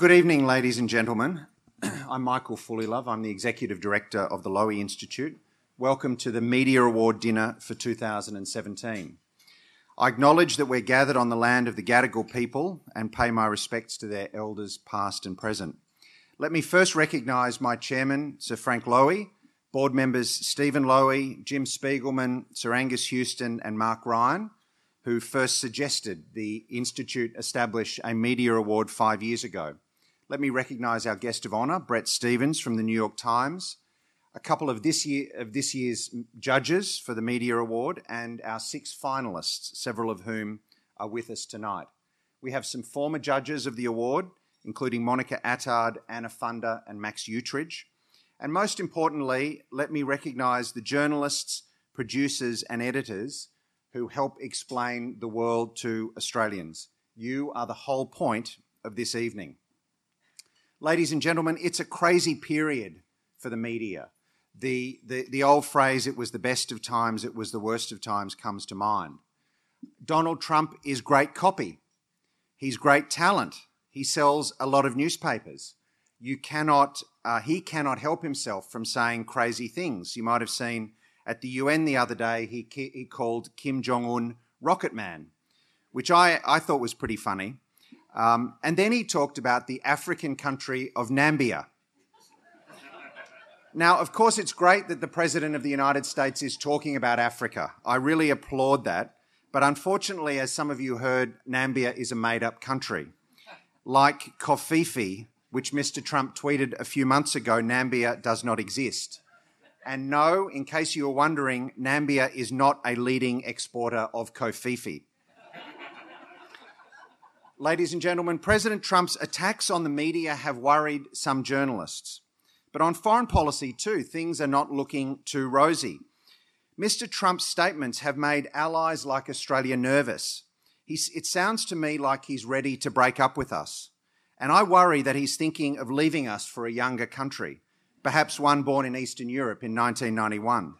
Well, good evening, ladies and gentlemen. I'm Michael Fullilove. I'm the Executive Director of the Lowy Institute. Welcome to the Media Award Dinner for 2017. I acknowledge that we're gathered on the land of the Gadigal people and pay my respects to their elders past and present. Let me first recognise my chairman, Sir Frank Lowy, board members Stephen Lowy, Jim Spiegelman, Sir Angus Houston and Mark Ryan, who first suggested the Institute establish a media award 5 years ago. Let me recognise our guest of honour, Brett Stevens from the New York Times, a couple of this year's judges for the Media Award, and our 6 finalists, several of whom are with us tonight. We have some former judges of the award, including Monica Attard, Anna Funder and Max Utridge. And most importantly, let me recognise the journalists, producers and editors who help explain the world to Australians. You are the whole point of this evening. Ladies and gentlemen, it's a crazy period for the media. The old phrase, it was the best of times, it was the worst of times, comes to mind. Donald Trump is great copy. He's great talent. He sells a lot of newspapers. He cannot help himself from saying crazy things. You might have seen at the UN the other day, he called Kim Jong-un Rocket Man, which I thought was pretty funny. And then he talked about the African country of Nambia. Now, of course, it's great that the President of the United States is talking about Africa. I really applaud that. But unfortunately, as some of you heard, Nambia is a made-up country. Like Kofifi, which Mr. Trump tweeted a few months ago, Nambia does not exist. And no, in case you were wondering, Nambia is not a leading exporter of Kofifi. Ladies and gentlemen, President Trump's attacks on the media have worried some journalists. But on foreign policy too, things are not looking too rosy. Mr. Trump's statements have made allies like Australia nervous. It sounds to me like he's ready to break up with us. And I worry that he's thinking of leaving us for a younger country, perhaps one born in Eastern Europe in 1991.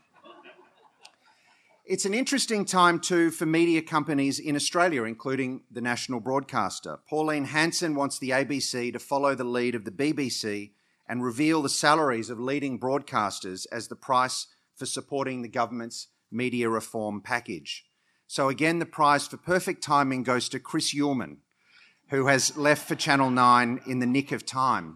It's an interesting time too for media companies in Australia, including the national broadcaster. Pauline Hanson wants the ABC to follow the lead of the BBC and reveal the salaries of leading broadcasters as the price for supporting the government's media reform package. So again, the prize for perfect timing goes to Chris Uhlmann, who has left for Channel 9 in the nick of time.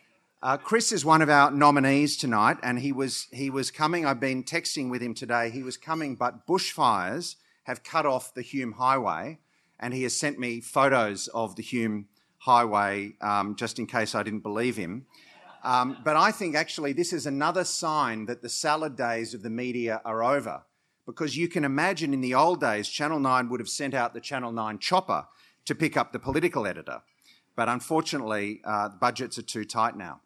Chris is one of our nominees tonight, and he was coming. I've been texting with him today. He was coming, but bushfires have cut off the Hume Highway, and he has sent me photos of the Hume Highway just in case I didn't believe him. But I think actually this is another sign that the salad days of the media are over, because you can imagine in the old days, Channel 9 would have sent out the Channel 9 chopper to pick up the political editor. But unfortunately, the budgets are too tight now.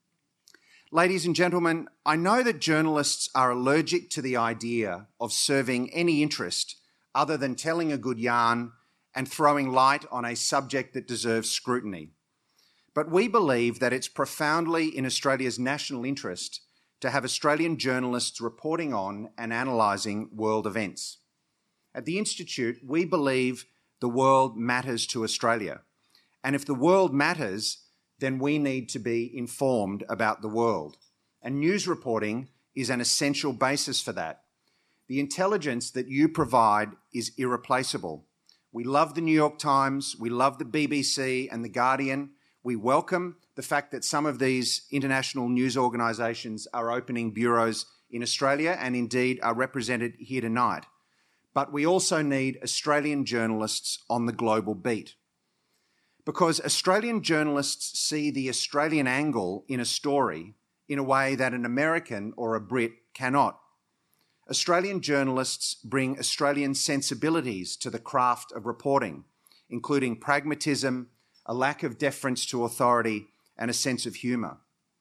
Ladies and gentlemen, I know that journalists are allergic to the idea of serving any interest other than telling a good yarn and throwing light on a subject that deserves scrutiny. But we believe that it's profoundly in Australia's national interest to have Australian journalists reporting on and analysing world events. At the Institute, we believe the world matters to Australia. And if the world matters, then we need to be informed about the world. And news reporting is an essential basis for that. The intelligence that you provide is irreplaceable. We love the New York Times, we love the BBC and the Guardian. We welcome the fact that some of these international news organisations are opening bureaus in Australia and indeed are represented here tonight. But we also need Australian journalists on the global beat, because Australian journalists see the Australian angle in a story in a way that an American or a Brit cannot. Australian journalists bring Australian sensibilities to the craft of reporting, including pragmatism, a lack of deference to authority, and a sense of humour.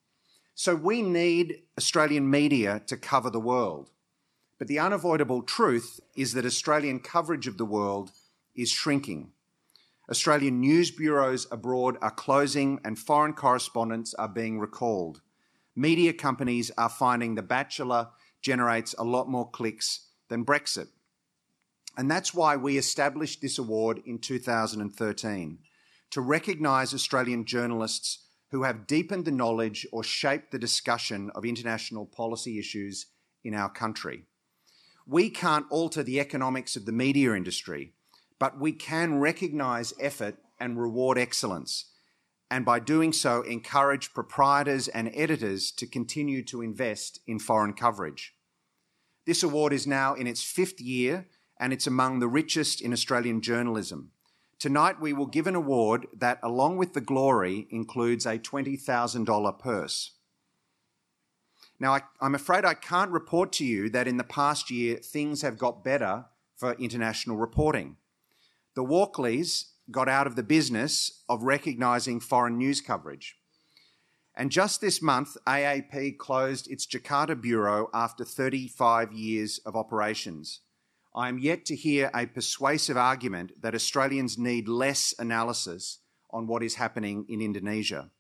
So we need Australian media to cover the world. But the unavoidable truth is that Australian coverage of the world is shrinking. Australian news bureaus abroad are closing and foreign correspondents are being recalled. Media companies are finding The Bachelor generates a lot more clicks than Brexit. And that's why we established this award in 2013, to recognise Australian journalists who have deepened the knowledge or shaped the discussion of international policy issues in our country. We can't alter the economics of the media industry, but we can recognise effort and reward excellence, and by doing so encourage proprietors and editors to continue to invest in foreign coverage. This award is now in its 5th year, and it's among the richest in Australian journalism. Tonight we will give an award that, along with the glory, includes a $20,000 purse. Now, I'm afraid I can't report to you that in the past year things have got better for international reporting. The Walkleys got out of the business of recognising foreign news coverage. And just this month, AAP closed its Jakarta bureau after 35 years of operations. I am yet to hear a persuasive argument that Australians need less analysis on what is happening in Indonesia.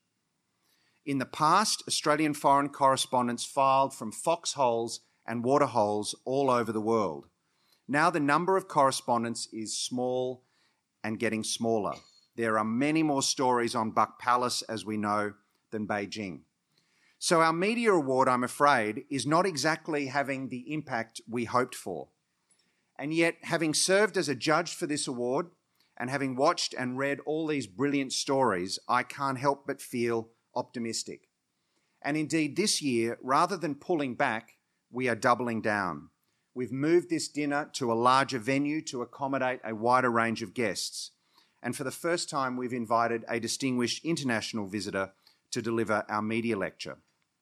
In the past, Australian foreign correspondents filed from foxholes and waterholes all over the world. Now the number of correspondents is small and getting smaller. There are many more stories on Buck Palace, as we know, than Beijing. So our media award, I'm afraid, is not exactly having the impact we hoped for. And yet, having served as a judge for this award and having watched and read all these brilliant stories, I can't help but feel optimistic. And indeed, this year, rather than pulling back, we are doubling down. We've moved this dinner to a larger venue to accommodate a wider range of guests. And for the first time, we've invited a distinguished international visitor to deliver our media lecture.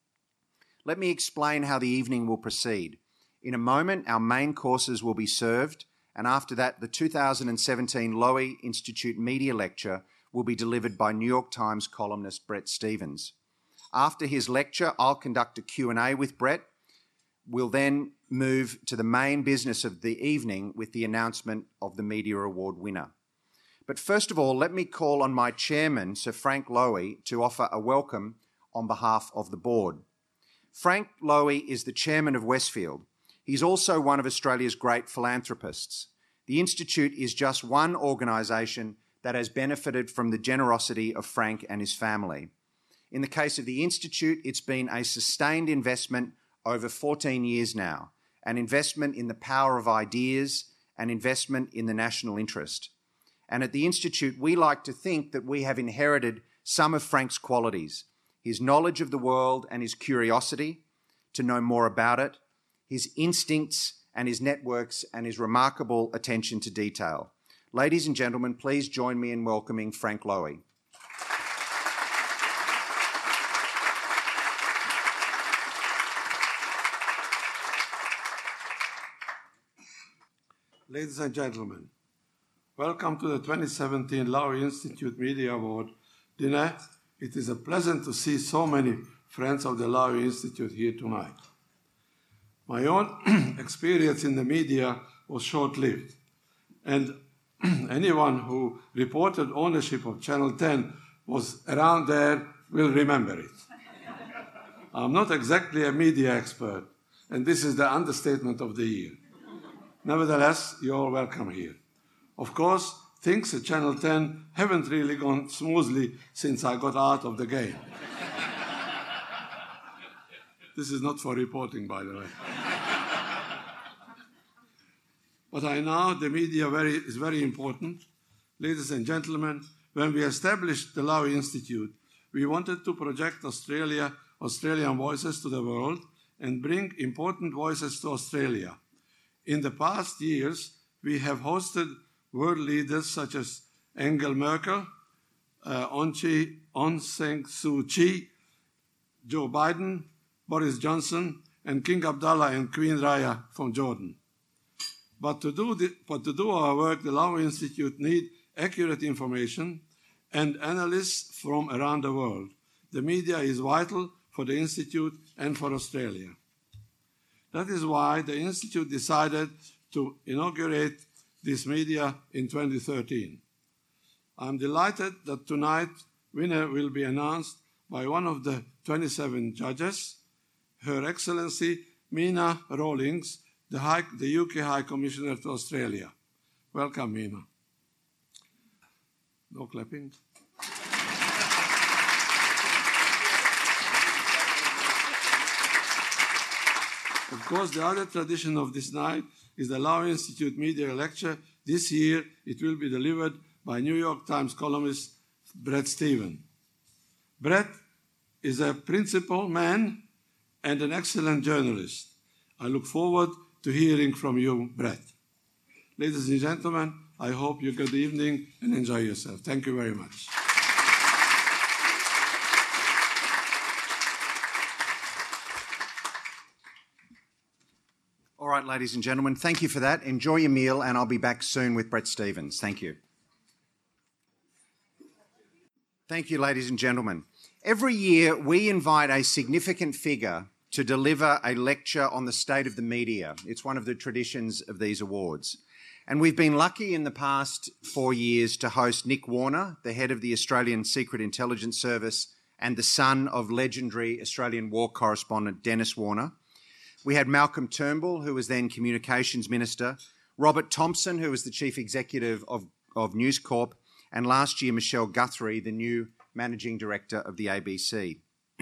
Let me explain how the evening will proceed. In a moment, our main courses will be served, and after that, the 2017 Lowy Institute Media Lecture will be delivered by New York Times columnist Bret Stephens. After his lecture, I'll conduct a Q&A with Bret. We'll then move to the main business of the evening with the announcement of the Media Award winner. But first of all, let me call on my chairman, Sir Frank Lowy, to offer a welcome on behalf of the board. Frank Lowy is the chairman of Westfield. He's also one of Australia's great philanthropists. The Institute is just one organisation that has benefited from the generosity of Frank and his family. In the case of the Institute, it's been a sustained investment over 14 years now, an investment in the power of ideas, an investment in the national interest. And at the Institute, we like to think that we have inherited some of Frank's qualities: his knowledge of the world and his curiosity to know more about it, his instincts and his networks, and his remarkable attention to detail. Ladies and gentlemen, please join me in welcoming Frank Lowy. Ladies and gentlemen, welcome to the 2017 Lowy Institute Media Award dinner. It is a pleasure to see so many friends of the Lowy Institute here tonight. My own experience in the media was short-lived, and anyone who reported ownership of Channel 10 was around there will remember it. I'm not exactly a media expert, and this is the understatement of the year. Nevertheless, you're all welcome here. Of course, things at Channel 10 haven't really gone smoothly since I got out of the game. This is not for reporting, by the way. But I know the media is very important. Ladies and gentlemen, when we established the Lowy Institute, we wanted to project Australian voices to the world and bring important voices to Australia. In the past years, we have hosted world leaders such as Angela Merkel, Aung San Suu Kyi, Joe Biden, Boris Johnson, and King Abdullah and Queen Raya from Jordan. But to do our work, the Lowy Institute needs accurate information and analysts from around the world. The media is vital for the Institute and for Australia. That is why the Institute decided to inaugurate this media in 2013. I'm delighted that tonight winner will be announced by one of the 27 judges, Her Excellency Mina Rawlings, the UK High Commissioner to Australia. Welcome, Mina. No clapping. Of course, the other tradition of this night is the Lau Institute Media Lecture. This year, it will be delivered by New York Times columnist Bret Stephens. Bret is a principled man and an excellent journalist. I look forward to hearing from you, Bret. Ladies and gentlemen, I hope you have a good evening and enjoy yourself. Thank you very much. All right, ladies and gentlemen, thank you for that. Enjoy your meal, and I'll be back soon with Bret Stephens. Thank you. Thank you, ladies and gentlemen. Every year, we invite a significant figure to deliver a lecture on the state of the media. It's one of the traditions of these awards. And we've been lucky in the past 4 years to host Nick Warner, the head of the Australian Secret Intelligence Service and the son of legendary Australian war correspondent Dennis Warner. We had Malcolm Turnbull, who was then Communications Minister, Robert Thompson, who was the Chief Executive of News Corp, and last year Michelle Guthrie, the new Managing Director of the ABC.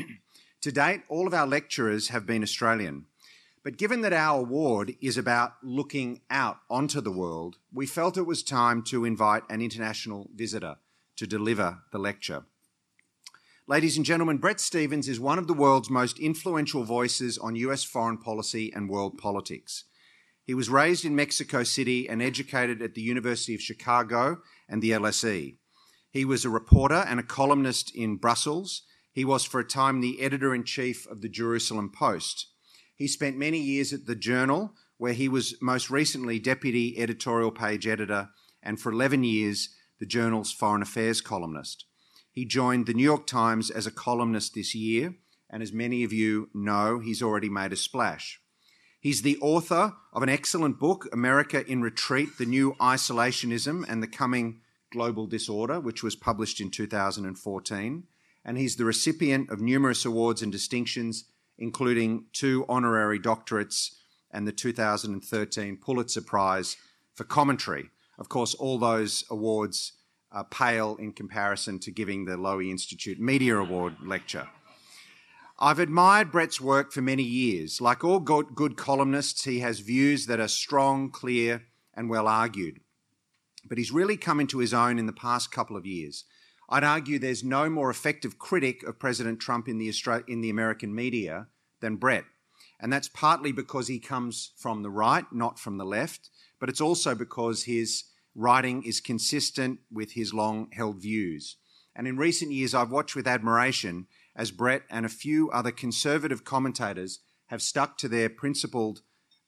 To date, all of our lecturers have been Australian. But given that our award is about looking out onto the world, we felt it was time to invite an international visitor to deliver the lecture. Ladies and gentlemen, Bret Stephens is one of the world's most influential voices on US foreign policy and world politics. He was raised in Mexico City and educated at the University of Chicago and the LSE. He was a reporter and a columnist in Brussels. He was for a time the editor-in-chief of the Jerusalem Post. He spent many years at the Journal, where he was most recently deputy editorial page editor, and for 11 years, the Journal's foreign affairs columnist. He joined the New York Times as a columnist this year, and as many of you know, he's already made a splash. He's the author of an excellent book, America in Retreat, The New Isolationism and the Coming Global Disorder, which was published in 2014, and he's the recipient of numerous awards and distinctions, including 2 honorary doctorates and the 2013 Pulitzer Prize for commentary. Of course, all those awards pale in comparison to giving the Lowy Institute Media Award lecture. I've admired Bret's work for many years. Like all good columnists, he has views that are strong, clear, and well argued. But he's really come into his own in the past couple of years. I'd argue there's no more effective critic of President Trump in the American media than Bret. And that's partly because he comes from the right, not from the left, but it's also because his writing is consistent with his long-held views. And in recent years, I've watched with admiration as Bret and a few other conservative commentators have stuck to their principles,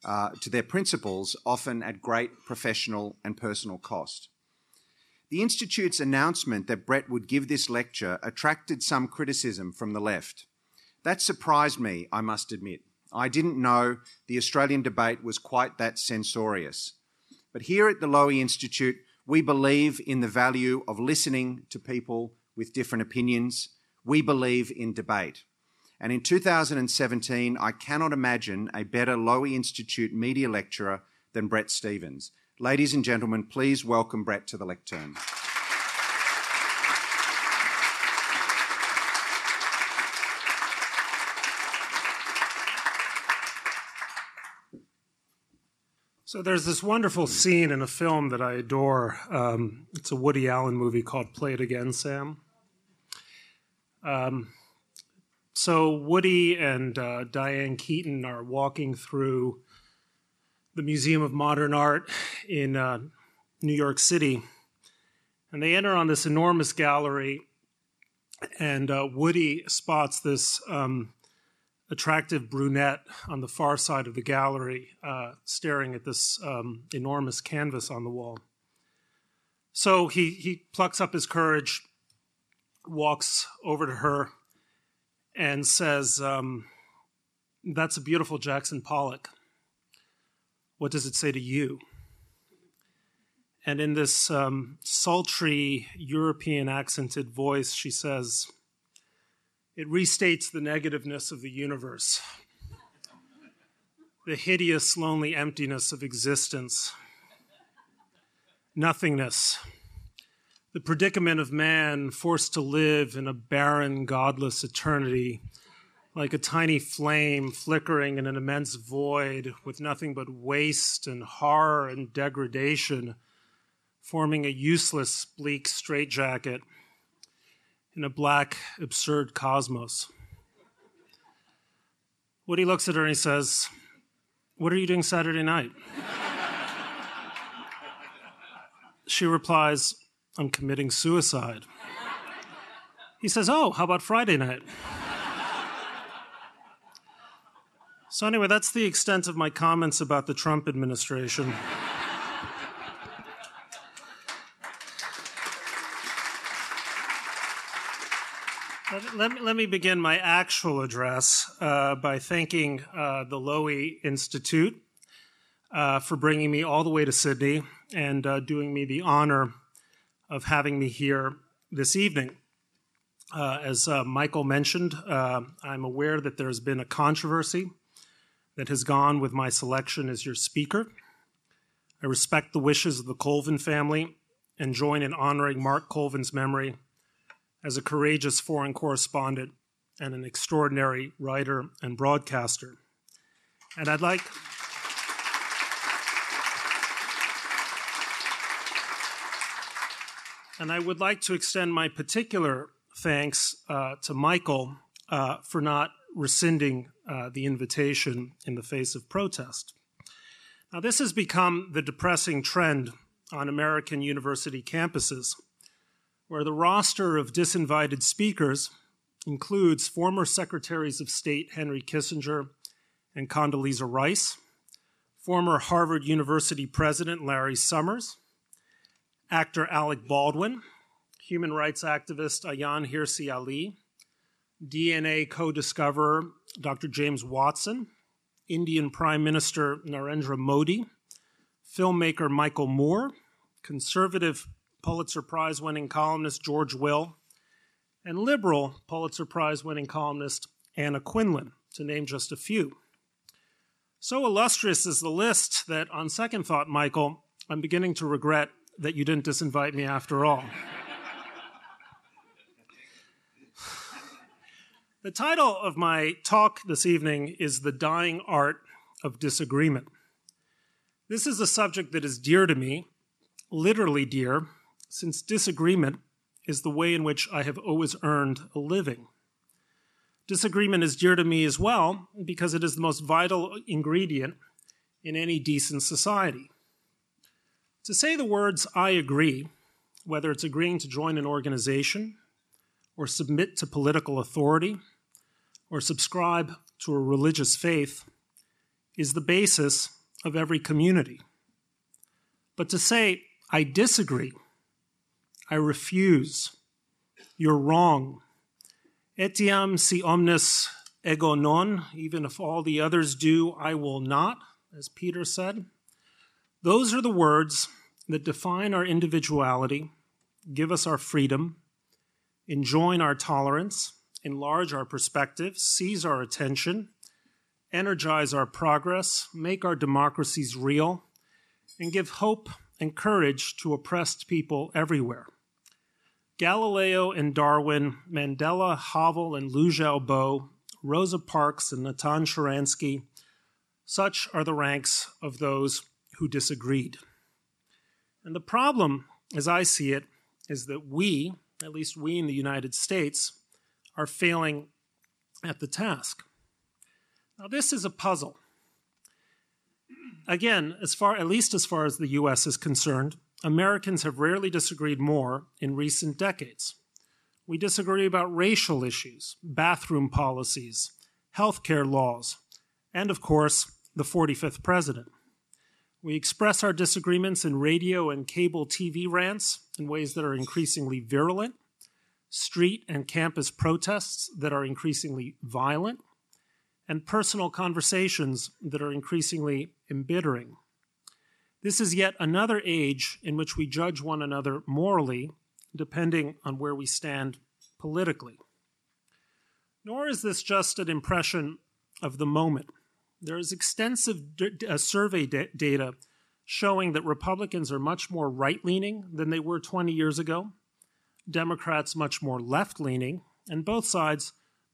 often at great professional and personal cost. The Institute's announcement that Bret would give this lecture attracted some criticism from the left. That surprised me, I must admit. I didn't know the Australian debate was quite that censorious. But here at the Lowy Institute, we believe in the value of listening to people with different opinions. We believe in debate. And in 2017, I cannot imagine a better Lowy Institute media lecturer than Bret Stephens. Ladies and gentlemen, please welcome Bret to the lectern. So there's this wonderful scene in a film that I adore. It's a Woody Allen movie called Play It Again, Sam. So Woody and Diane Keaton are walking through the Museum of Modern Art in New York City, and they enter on this enormous gallery, and Woody spots this attractive brunette on the far side of the gallery staring at this enormous canvas on the wall. So he plucks up his courage, walks over to her, and says, "That's a beautiful Jackson Pollock. What does it say to you?" And in this sultry, European accented voice, she says, "It restates the negativeness of the universe, the hideous, lonely emptiness of existence, nothingness, the predicament of man forced to live in a barren, godless eternity like a tiny flame flickering in an immense void with nothing but waste and horror and degradation, forming a useless, bleak straitjacket in a black, absurd cosmos. Woody looks at her and he says, "What are you doing Saturday night?" She replies, "I'm committing suicide." He says, "Oh, how about Friday night?" So anyway, that's the extent of my comments about the Trump administration. Let me begin my actual address by thanking the Lowy Institute for bringing me all the way to Sydney and doing me the honor of having me here this evening. As Michael mentioned, I'm aware that there's been a controversy that has gone with my selection as your speaker. I respect the wishes of the Colvin family and join in honoring Mark Colvin's memory as a courageous foreign correspondent and an extraordinary writer and broadcaster. And I would like to extend my particular thanks to Michael for not rescinding the invitation in the face of protest. Now, this has become the depressing trend on American university campuses, where the roster of disinvited speakers includes former Secretaries of State Henry Kissinger and Condoleezza Rice, former Harvard University President Larry Summers, actor Alec Baldwin, human rights activist Ayaan Hirsi Ali, DNA co-discoverer Dr. James Watson, Indian Prime Minister Narendra Modi, filmmaker Michael Moore, conservative Pulitzer Prize-winning columnist George Will, and liberal Pulitzer Prize-winning columnist Anna Quinlan, to name just a few. So illustrious is the list that, on second thought, Michael, I'm beginning to regret that you didn't disinvite me after all. The title of my talk this evening is The Dying Art of Disagreement. This is a subject that is dear to me, literally dear, since disagreement is the way in which I have always earned a living. Disagreement is dear to me as well because it is the most vital ingredient in any decent society. To say the words "I agree," whether it's agreeing to join an organization or submit to political authority or subscribe to a religious faith, is the basis of every community. But to say, "I disagree," "I refuse," "you're wrong," "etiam si omnes ego non," even if all the others do, I will not, as Peter said, those are the words that define our individuality, give us our freedom, enjoin our tolerance, enlarge our perspective, seize our attention, energize our progress, make our democracies real, and give hope and courage to oppressed people everywhere. Galileo and Darwin, Mandela, Havel, and Liu Xiaobo, Rosa Parks, and Natan Sharansky, such are the ranks of those who disagreed. And the problem, as I see it, is that we, at least we in the United States, are failing at the task. Now, this is a puzzle. Again, at least as far as the U.S. is concerned, Americans have rarely disagreed more in recent decades. We disagree about racial issues, bathroom policies, healthcare laws, and, of course, the 45th president. We express our disagreements in radio and cable TV rants in ways that are increasingly virulent, street and campus protests that are increasingly violent, and personal conversations that are increasingly embittering. This is yet another age in which we judge one another morally, depending on where we stand politically. Nor is this just an impression of the moment. There is extensive survey data showing that Republicans are much more right-leaning than they were 20 years ago, Democrats much more left-leaning, and both sides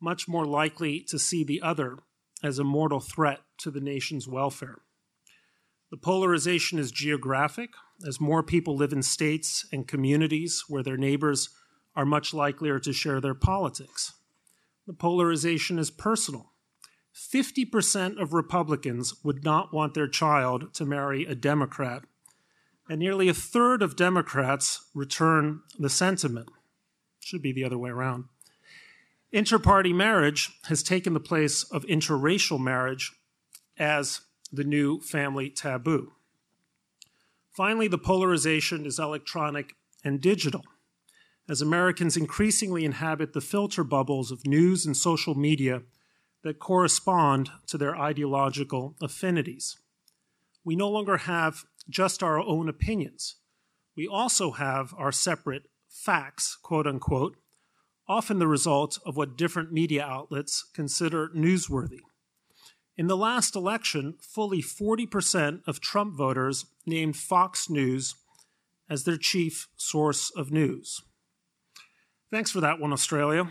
much more likely to see the other as a mortal threat to the nation's welfare. The polarization is geographic, as more people live in states and communities where their neighbors are much likelier to share their politics. The polarization is personal. 50% of Republicans would not want their child to marry a Democrat, and nearly a third of Democrats return the sentiment. Should be the other way around. Inter-party marriage has taken the place of interracial marriage as the new family taboo. Finally, the polarization is electronic and digital, as Americans increasingly inhabit the filter bubbles of news and social media that correspond to their ideological affinities. We no longer have just our own opinions. We also have our separate facts, quote unquote, often the result of what different media outlets consider newsworthy. In the last election, fully 40% of Trump voters named Fox News as their chief source of news. Thanks for that one, Australia.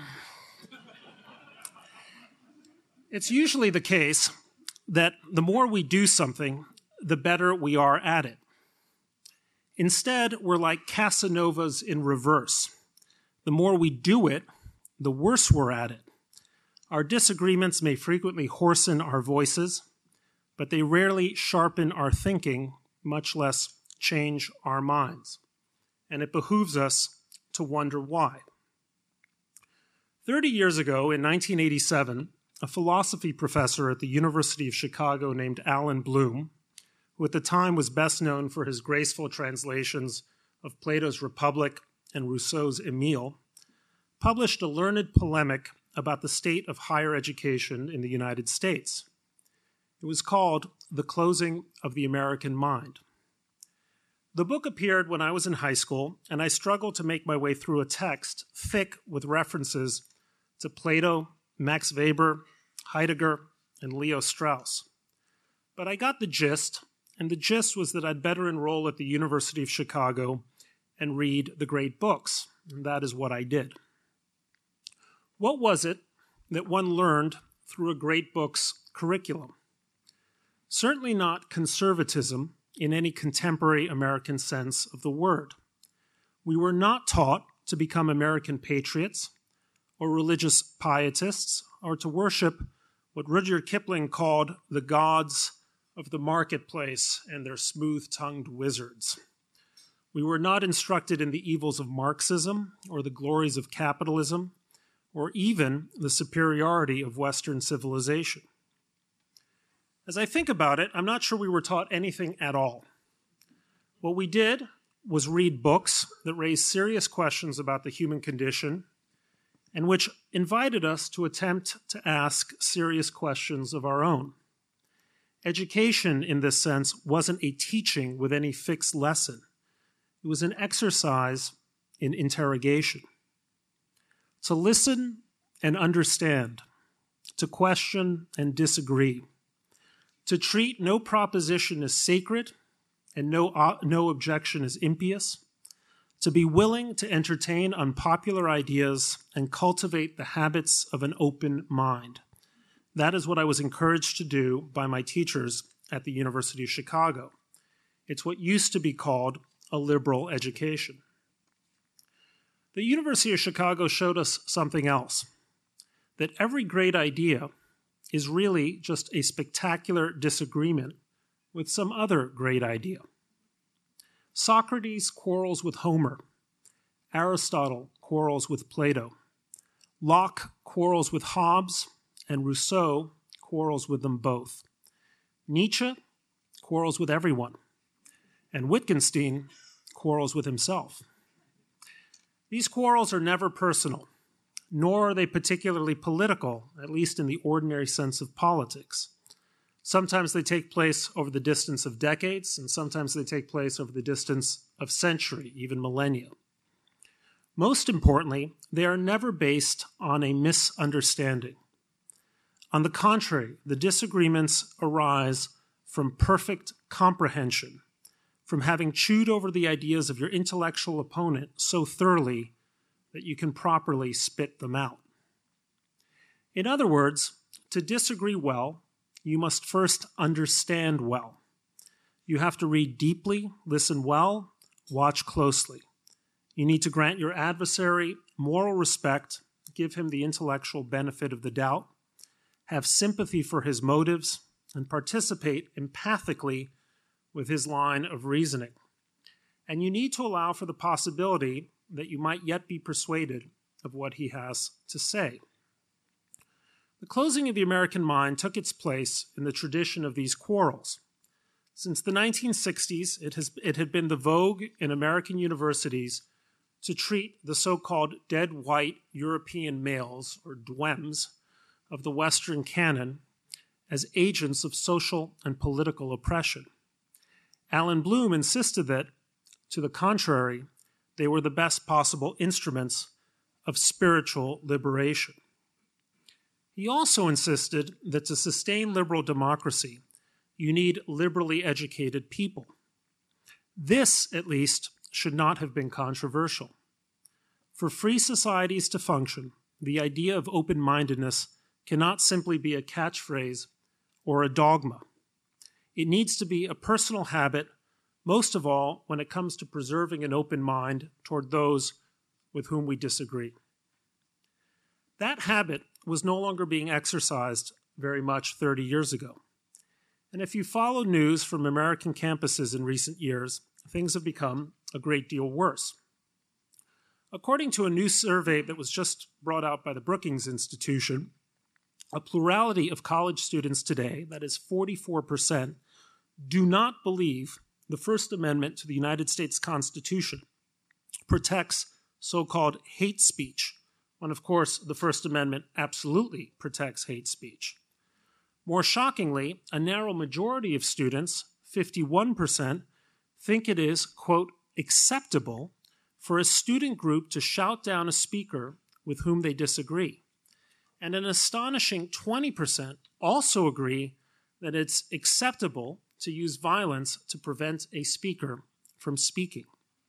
It's usually the case that the more we do something, the better we are at it. Instead, we're like Casanovas in reverse. The more we do it, the worse we're at it. Our disagreements may frequently hoarsen our voices, but they rarely sharpen our thinking, much less change our minds. And it behooves us to wonder why. 30 years ago, in 1987, a philosophy professor at the University of Chicago named Alan Bloom, who at the time was best known for his graceful translations of Plato's Republic and Rousseau's Emile, published a learned polemic about the state of higher education in the United States. It was called The Closing of the American Mind. The book appeared when I was in high school, and I struggled to make my way through a text thick with references to Plato, Max Weber, Heidegger, and Leo Strauss. But I got the gist, and the gist was that I'd better enroll at the University of Chicago and read the great books, and that is what I did. What was it that one learned through a great book's curriculum? Certainly not conservatism in any contemporary American sense of the word. We were not taught to become American patriots or religious pietists or to worship what Rudyard Kipling called the gods of the marketplace and their smooth-tongued wizards. We were not instructed in the evils of Marxism or the glories of capitalism or even the superiority of Western civilization. As I think about it, I'm not sure we were taught anything at all. What we did was read books that raised serious questions about the human condition and which invited us to attempt to ask serious questions of our own. Education, in this sense, wasn't a teaching with any fixed lesson. It was an exercise in interrogation. To listen and understand, to question and disagree, to treat no proposition as sacred and no objection as impious, to be willing to entertain unpopular ideas and cultivate the habits of an open mind. That is what I was encouraged to do by my teachers at the University of Chicago. It's what used to be called a liberal education. The University of Chicago showed us something else, that every great idea is really just a spectacular disagreement with some other great idea. Socrates quarrels with Homer. Aristotle quarrels with Plato. Locke quarrels with Hobbes, and Rousseau quarrels with them both. Nietzsche quarrels with everyone, and Wittgenstein quarrels with himself. These quarrels are never personal, nor are they particularly political, at least in the ordinary sense of politics. Sometimes they take place over the distance of decades, and sometimes they take place over the distance of century, even millennia. Most importantly, they are never based on a misunderstanding. On the contrary, the disagreements arise from perfect comprehension, from having chewed over the ideas of your intellectual opponent so thoroughly that you can properly spit them out. In other words, to disagree well, you must first understand well. You have to read deeply, listen well, watch closely. You need to grant your adversary moral respect, give him the intellectual benefit of the doubt, have sympathy for his motives, and participate empathically with his line of reasoning. And you need to allow for the possibility that you might yet be persuaded of what he has to say. The closing of the American mind took its place in the tradition of these quarrels. Since the 1960s, it had been the vogue in American universities to treat the so-called dead white European males, or dwems, of the Western canon as agents of social and political oppression. Alan Bloom insisted that, to the contrary, they were the best possible instruments of spiritual liberation. He also insisted that to sustain liberal democracy, you need liberally educated people. This, at least, should not have been controversial. For free societies to function, the idea of open-mindedness cannot simply be a catchphrase or a dogma. It needs to be a personal habit, most of all when it comes to preserving an open mind toward those with whom we disagree. That habit was no longer being exercised very much 30 years ago. And if you follow news from American campuses in recent years, things have become a great deal worse. According to a new survey that was just brought out by the Brookings Institution, a plurality of college students today, that is 44%, do not believe the First Amendment to the United States Constitution protects so-called hate speech, when, of course, the First Amendment absolutely protects hate speech. More shockingly, a narrow majority of students, 51%, think it is, quote, acceptable for a student group to shout down a speaker with whom they disagree. And an astonishing 20% also agree that it's acceptable to use violence to prevent a speaker from speaking.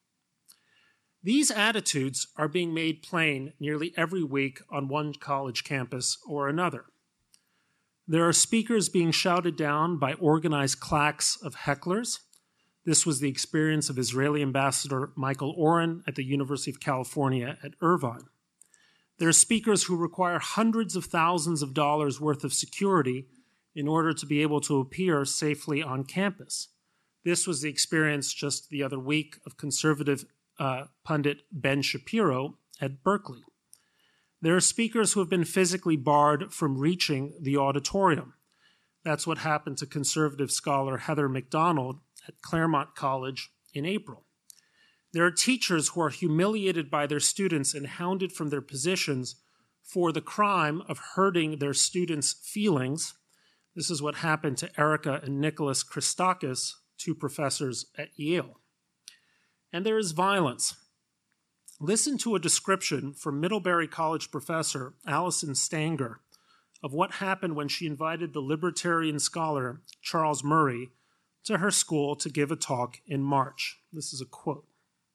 These attitudes are being made plain nearly every week on one college campus or another. There are speakers being shouted down by organized claques of hecklers. This was the experience of Israeli Ambassador Michael Oren at the University of California at Irvine. There are speakers who require hundreds of thousands of dollars worth of security in order to be able to appear safely on campus. This was the experience just the other week of conservative pundit Ben Shapiro at Berkeley. There are speakers who have been physically barred from reaching the auditorium. That's what happened to conservative scholar Heather McDonald at Claremont College in April. There are teachers who are humiliated by their students and hounded from their positions for the crime of hurting their students' feelings. This is what happened to Erica and Nicholas Christakis, two professors at Yale. And there is violence. Listen to a description from Middlebury College professor Allison Stanger of what happened when she invited the libertarian scholar Charles Murray to her school to give a talk in March. This is a quote.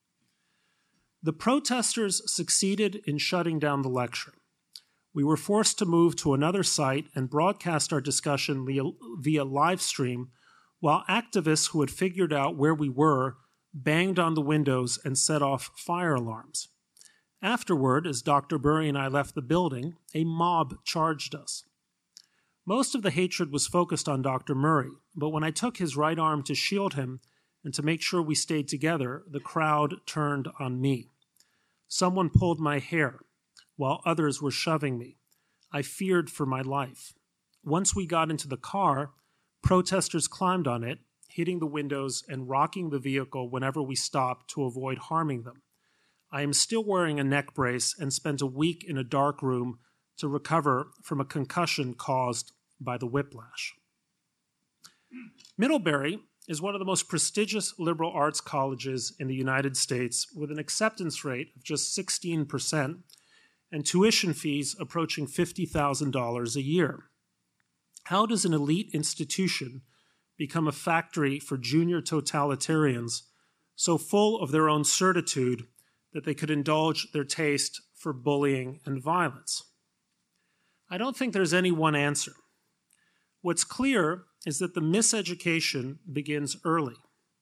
The protesters succeeded in shutting down the lecture. We were forced to move to another site and broadcast our discussion via live stream, while activists who had figured out where we were banged on the windows and set off fire alarms. Afterward, as Dr. Burry and I left the building, a mob charged us. Most of the hatred was focused on Dr. Murray, but when I took his right arm to shield him and to make sure we stayed together, the crowd turned on me. Someone pulled my hair, while others were shoving me. I feared for my life. Once we got into the car, protesters climbed on it, hitting the windows and rocking the vehicle whenever we stopped to avoid harming them. I am still wearing a neck brace and spent a week in a dark room to recover from a concussion caused by the whiplash. Middlebury is one of the most prestigious liberal arts colleges in the United States, with an acceptance rate of just 16% and tuition fees approaching $50,000 a year. How does an elite institution become a factory for junior totalitarians so full of their own certitude that they could indulge their taste for bullying and violence? I don't think there's any one answer. What's clear is that the miseducation begins early.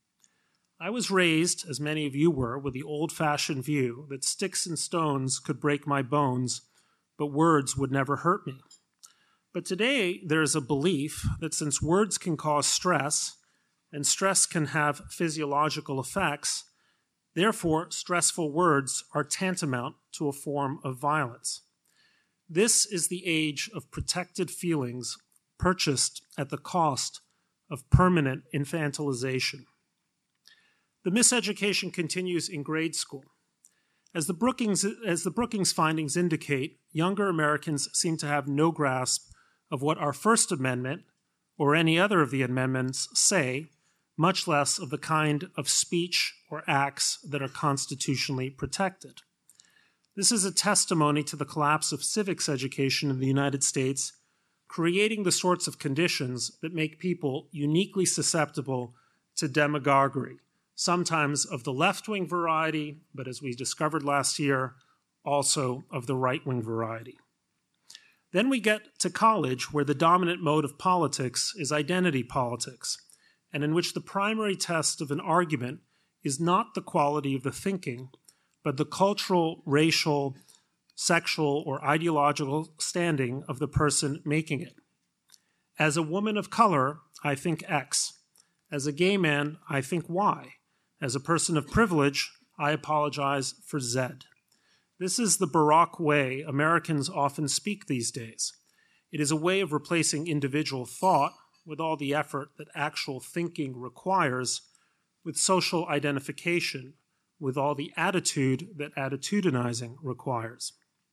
I was raised, as many of you were, with the old-fashioned view that sticks and stones could break my bones, but words would never hurt me. But today, there is a belief that since words can cause stress, and stress can have physiological effects, therefore, stressful words are tantamount to a form of violence. This is the age of protected feelings purchased at the cost of permanent infantilization. The miseducation continues in grade school. As the Brookings findings indicate, younger Americans seem to have no grasp of what our First Amendment or any other of the amendments say, much less of the kind of speech or acts that are constitutionally protected. This is a testimony to the collapse of civics education in the United States, creating the sorts of conditions that make people uniquely susceptible to demagoguery, sometimes of the left-wing variety, but as we discovered last year, also of the right-wing variety. Then we get to college, where the dominant mode of politics is identity politics, and in which the primary test of an argument is not the quality of the thinking, but the cultural, racial, sexual, or ideological standing of the person making it. As a woman of color, I think X. As a gay man, I think Y. As a person of privilege, I apologize for Z. This is the Baroque way Americans often speak these days. It is a way of replacing individual thought with all the effort that actual thinking requires, with social identification, with all the attitude that attitudinizing requires.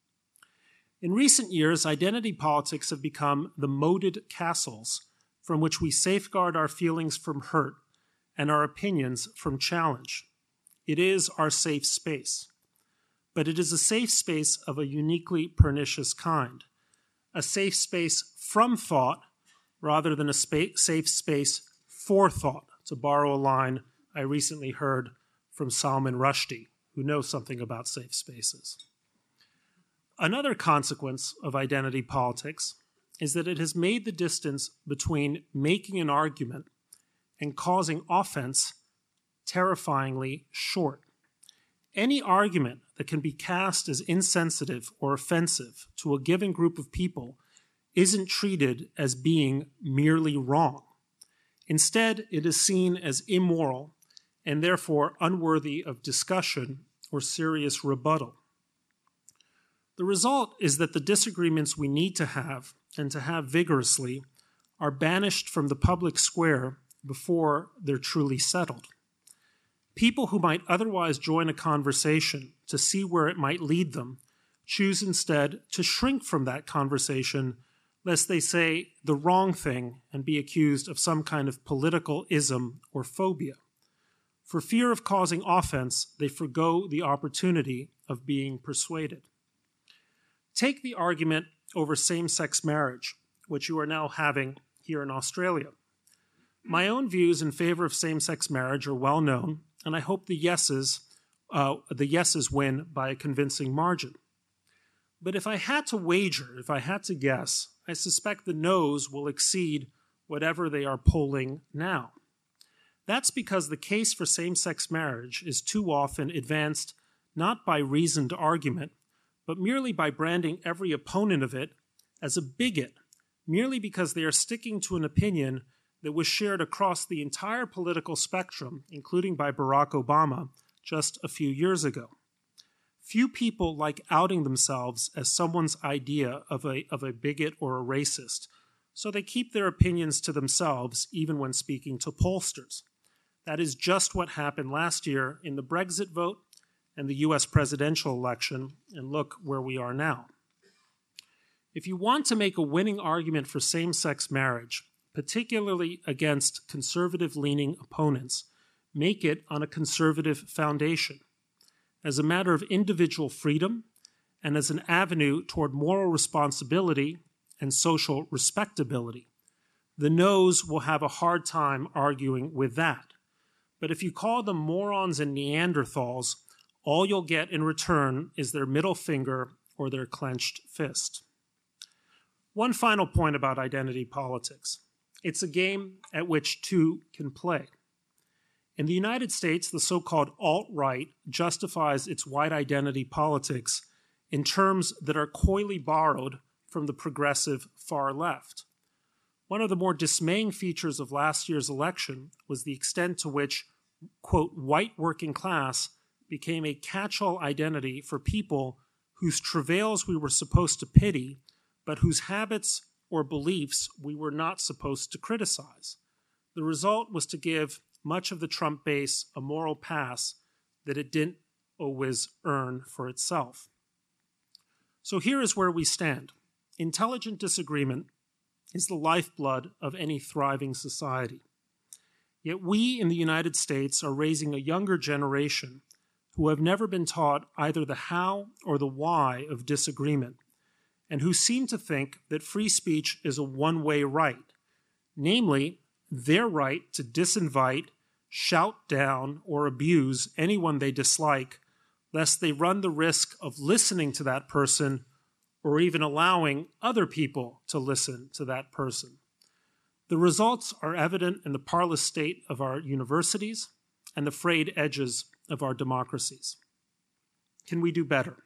In recent years, identity politics have become the moated castles from which we safeguard our feelings from hurt and our opinions from challenge. It is our safe space. But it is a safe space of a uniquely pernicious kind, a safe space from thought rather than a safe space for thought, to borrow a line I recently heard from Salman Rushdie, who knows something about safe spaces. Another consequence of identity politics is that it has made the distance between making an argument and causing offense terrifyingly short. Any argument that can be cast as insensitive or offensive to a given group of people isn't treated as being merely wrong. Instead, it is seen as immoral and therefore unworthy of discussion or serious rebuttal. The result is that the disagreements we need to have, and to have vigorously, are banished from the public square before they're truly settled. People who might otherwise join a conversation to see where it might lead them choose instead to shrink from that conversation lest they say the wrong thing and be accused of some kind of political ism or phobia. For fear of causing offense, they forgo the opportunity of being persuaded. Take the argument over same-sex marriage, which you are now having here in Australia. My own views in favor of same-sex marriage are well known, and I hope the yeses win by a convincing margin. But if I had to wager, if I had to guess, I suspect the noes will exceed whatever they are polling now. That's because the case for same-sex marriage is too often advanced not by reasoned argument, but merely by branding every opponent of it as a bigot, merely because they are sticking to an opinion that was shared across the entire political spectrum, including by Barack Obama, just a few years ago. Few people like outing themselves as someone's idea of a bigot or a racist, so they keep their opinions to themselves even when speaking to pollsters. That is just what happened last year in the Brexit vote and the US presidential election, and look where we are now. If you want to make a winning argument for same-sex marriage, particularly against conservative-leaning opponents, make it on a conservative foundation, as a matter of individual freedom and as an avenue toward moral responsibility and social respectability. The noes will have a hard time arguing with that. But if you call them morons and Neanderthals, all you'll get in return is their middle finger or their clenched fist. One final point about identity politics. It's a game at which two can play. In the United States, the so-called alt-right justifies its white identity politics in terms that are coyly borrowed from the progressive far left. One of the more dismaying features of last year's election was the extent to which, quote, white working class became a catch-all identity for people whose travails we were supposed to pity, but whose habits or beliefs we were not supposed to criticize. The result was to give much of the Trump base a moral pass that it didn't always earn for itself. So here is where we stand. Intelligent disagreement is the lifeblood of any thriving society. Yet we in the United States are raising a younger generation who have never been taught either the how or the why of disagreement, and who seem to think that free speech is a one-way right, namely, their right to disinvite, shout down, or abuse anyone they dislike, lest they run the risk of listening to that person or even allowing other people to listen to that person. The results are evident in the parlous state of our universities and the frayed edges of our democracies. Can we do better?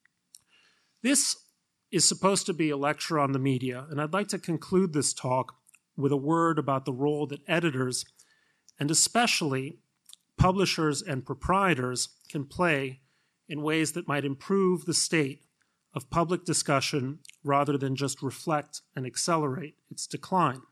This is supposed to be a lecture on the media, and I'd like to conclude this talk with a word about the role that editors, and especially publishers and proprietors, can play in ways that might improve the state of public discussion rather than just reflect and accelerate its decline.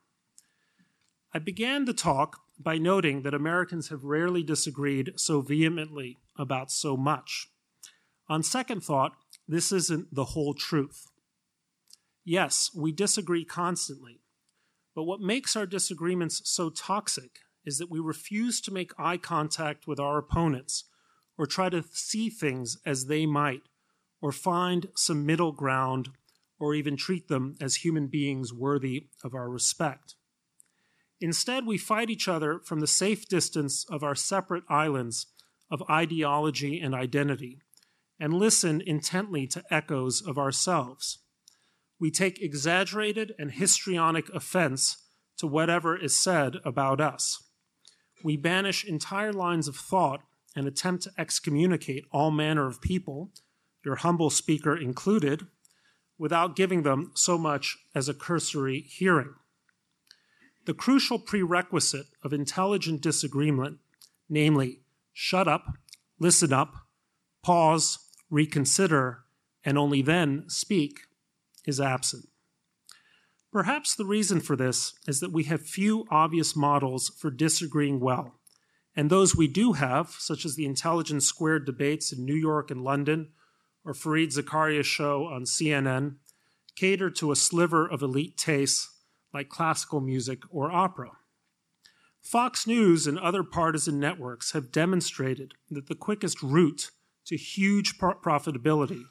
I began the talk by noting that Americans have rarely disagreed so vehemently about so much. On second thought, this isn't the whole truth. Yes, we disagree constantly, but what makes our disagreements so toxic is that we refuse to make eye contact with our opponents or try to see things as they might, or find some middle ground, or even treat them as human beings worthy of our respect. Instead, we fight each other from the safe distance of our separate islands of ideology and identity, and listen intently to echoes of ourselves. We take exaggerated and histrionic offense to whatever is said about us. We banish entire lines of thought and attempt to excommunicate all manner of people, your humble speaker included, without giving them so much as a cursory hearing. The crucial prerequisite of intelligent disagreement, namely, shut up, listen up, pause, reconsider, and only then speak, is absent. Perhaps the reason for this is that we have few obvious models for disagreeing well, and those we do have, such as the Intelligence Squared debates in New York and London, or Fareed Zakaria's show on CNN, cater to a sliver of elite tastes like classical music or opera. Fox News and other partisan networks have demonstrated that the quickest route to huge profitability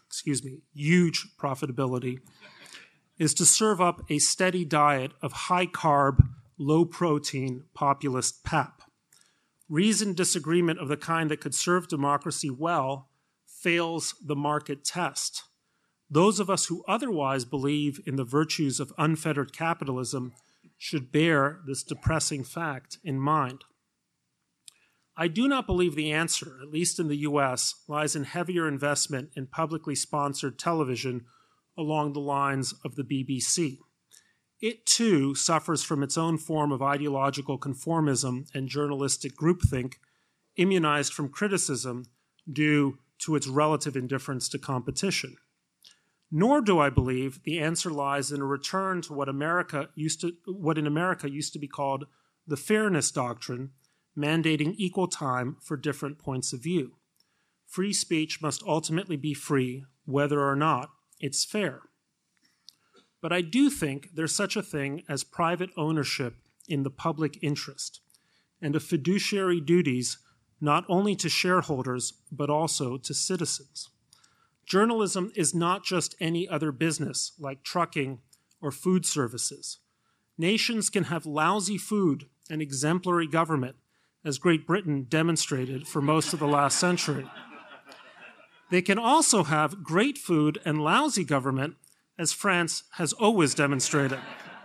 is to serve up a steady diet of high-carb, low-protein populist pap. Reasoned disagreement of the kind that could serve democracy well fails the market test. Those of us who otherwise believe in the virtues of unfettered capitalism should bear this depressing fact in mind. I do not believe the answer, at least in the US, lies in heavier investment in publicly sponsored television along the lines of the BBC. It, too, suffers from its own form of ideological conformism and journalistic groupthink, immunized from criticism due to its relative indifference to competition. Nor do I believe the answer lies in a return to what in America used to be called the fairness doctrine, mandating equal time for different points of view. Free speech must ultimately be free, whether or not it's fair. But I do think there's such a thing as private ownership in the public interest, and of fiduciary duties not only to shareholders, but also to citizens. Journalism is not just any other business like trucking or food services. Nations can have lousy food and exemplary government, as Great Britain demonstrated for most of the last century. They can also have great food and lousy government, as France has always demonstrated.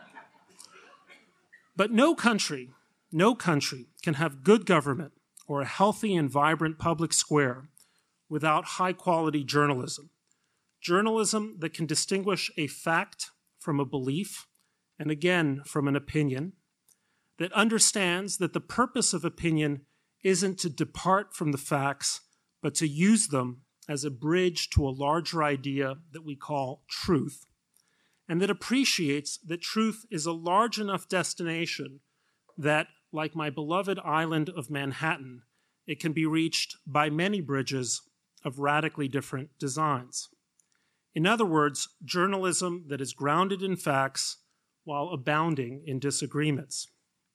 But no country can have good government or a healthy and vibrant public square without high-quality journalism. Journalism that can distinguish a fact from a belief, and again from an opinion, that understands that the purpose of opinion isn't to depart from the facts, but to use them as a bridge to a larger idea that we call truth, and that appreciates that truth is a large enough destination that, like my beloved island of Manhattan, it can be reached by many bridges of radically different designs. In other words, journalism that is grounded in facts while abounding in disagreements.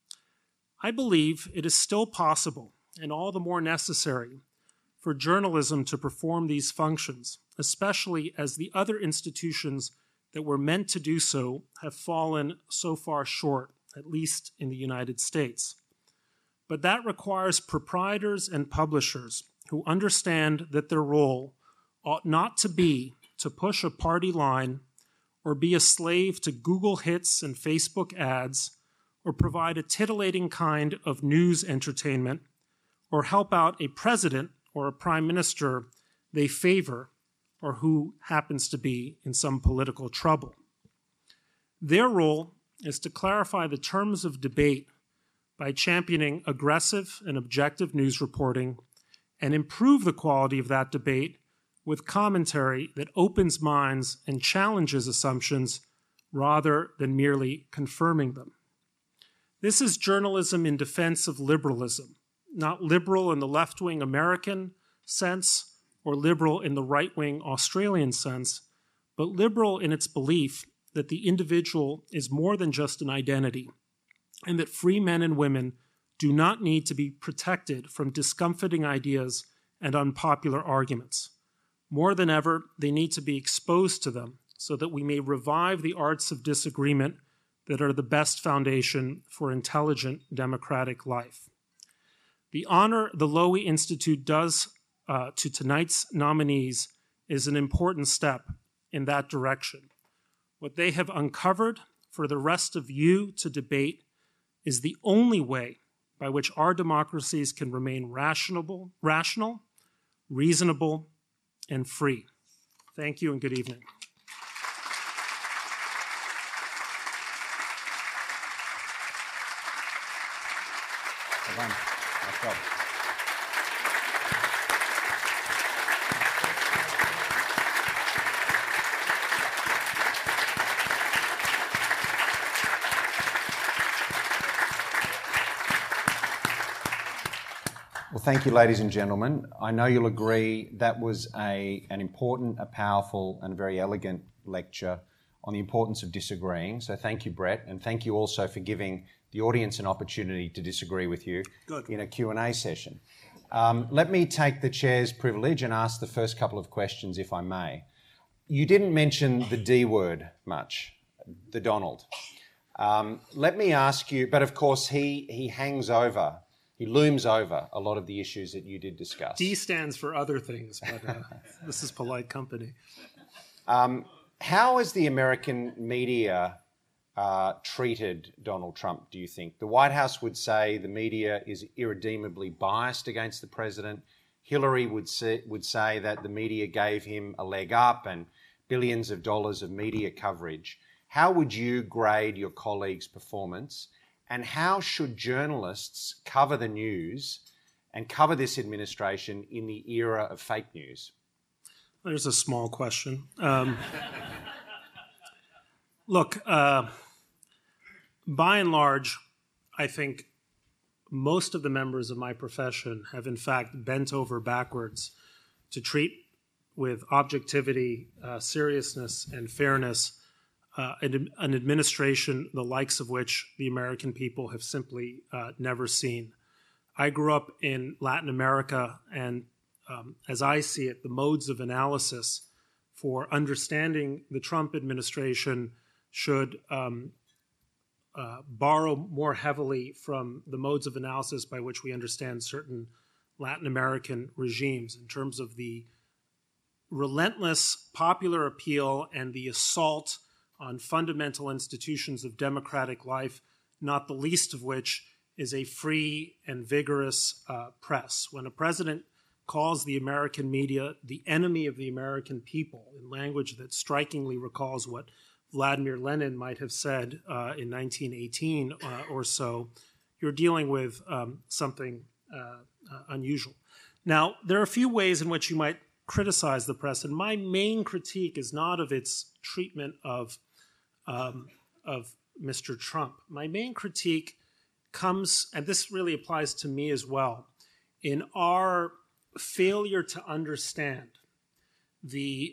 I believe it is still possible, and all the more necessary, for journalism to perform these functions, especially as the other institutions that were meant to do so have fallen so far short, at least in the United States. But that requires proprietors and publishers who understand that their role ought not to be to push a party line or be a slave to Google hits and Facebook ads or provide a titillating kind of news entertainment or help out a president or a prime minister they favor or who happens to be in some political trouble. Their role is to clarify the terms of debate by championing aggressive and objective news reporting and improve the quality of that debate with commentary that opens minds and challenges assumptions rather than merely confirming them. This is journalism in defense of liberalism, not liberal in the left-wing American sense or liberal in the right-wing Australian sense, but liberal in its belief that the individual is more than just an identity, and that free men and women do not need to be protected from discomforting ideas and unpopular arguments. More than ever, they need to be exposed to them so that we may revive the arts of disagreement that are the best foundation for intelligent democratic life. The honor the Lowy Institute does to tonight's nominees is an important step in that direction. What they have uncovered for the rest of you to debate is the only way by which our democracies can remain rational, reasonable, and free. Thank you and good evening. Well done. Nice job. Well, thank you, ladies and gentlemen. I know you'll agree that was an important, a powerful, and a very elegant lecture on the importance of disagreeing. So thank you, Brett, and thank you also for giving the audience an opportunity to disagree with you in a Q&A session. Let me take the chair's privilege and ask the first couple of questions, if I may. You didn't mention the D word much, the Donald. Let me ask you, but of course he hangs over, he looms over a lot of the issues that you did discuss. D stands for other things, but this is polite company. How has the American media treated Donald Trump, do you think? The White House would say the media is irredeemably biased against the president. Hillary would say that the media gave him a leg up and billions of dollars of media coverage. How would you grade your colleagues' performance? And how should journalists cover the news and cover this administration in the era of fake news? There's a small question. Look, by and large, I think most of the members of my profession have in fact bent over backwards to treat with objectivity, seriousness, and fairness an administration the likes of which the American people have simply never seen. I grew up in Latin America, and as I see it, the modes of analysis for understanding the Trump administration should borrow more heavily from the modes of analysis by which we understand certain Latin American regimes in terms of the relentless popular appeal and the assault on fundamental institutions of democratic life, not the least of which is a free and vigorous press. When a president calls the American media the enemy of the American people, in language that strikingly recalls what Vladimir Lenin might have said in 1918 or so, you're dealing with something unusual. Now, there are a few ways in which you might criticize the press, and my main critique is not of its treatment of Mr. Trump. My main critique comes, and this really applies to me as well, in our failure to understand the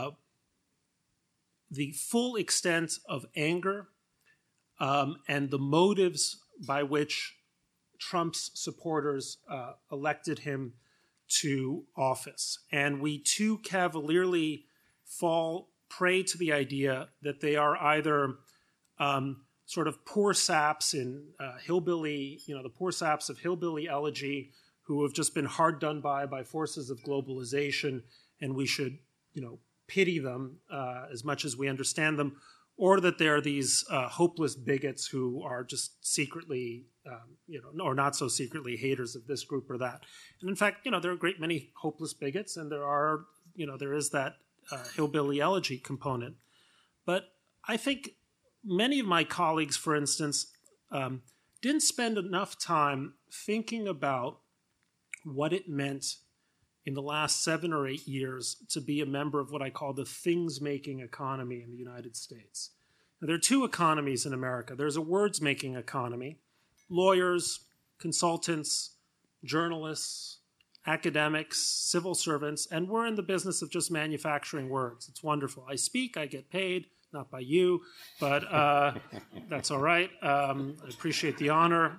full extent of anger and the motives by which Trump's supporters elected him to office. And we too cavalierly fall prey to the idea that they are either sort of poor saps in hillbilly, the poor saps of hillbilly elegy who have just been hard done by forces of globalization, and we should, pity them as much as we understand them, or that they're these hopeless bigots who are just secretly, or not so secretly haters of this group or that. And in fact, there are a great many hopeless bigots, and there is that hillbilly elegy component. But I think many of my colleagues, for instance, didn't spend enough time thinking about what it meant in the last 7 or 8 years to be a member of what I call the things-making economy in the United States. Now, there are two economies in America. There's a words-making economy, lawyers, consultants, journalists, academics, civil servants, and we're in the business of just manufacturing words. It's wonderful. I speak, I get paid, not by you, but that's all right. I appreciate the honor.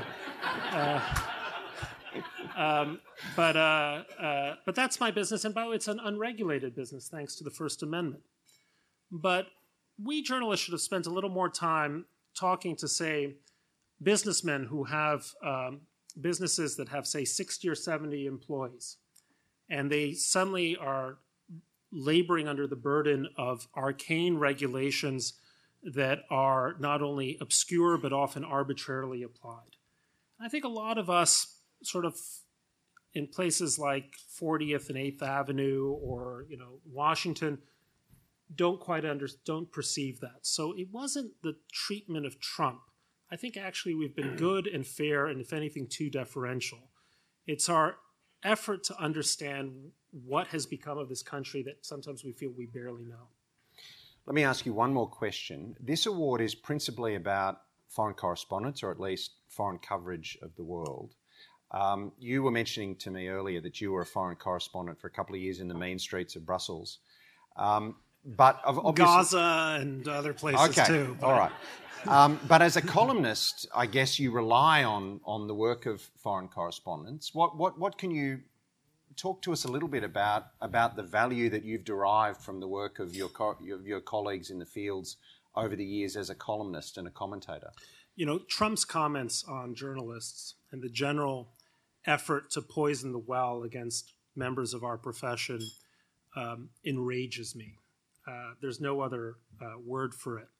But that's my business, and by the way, it's an unregulated business thanks to the First Amendment. But we journalists should have spent a little more time talking to, say, businessmen who have businesses that have, say, 60 or 70 employees, and they suddenly are laboring under the burden of arcane regulations that are not only obscure but often arbitrarily applied. I think a lot of us sort of in places like 40th and 8th Avenue or Washington don't perceive that. So it wasn't the treatment of Trump. I think actually we've been good and fair and, if anything, too deferential. It's our effort to understand what has become of this country that sometimes we feel we barely know. Let me ask you one more question. This award is principally about foreign correspondence, or at least foreign coverage of the world. You were mentioning to me earlier that you were a foreign correspondent for a couple of years in the mean streets of Brussels. But Gaza and other places too. All right. But as a columnist, I guess you rely on the work of foreign correspondents. What can you talk to us a little bit about the value that you've derived from the work of your colleagues in the fields over the years as a columnist and a commentator? Trump's comments on journalists and the general effort to poison the well against members of our profession enrages me. There's no other word for it.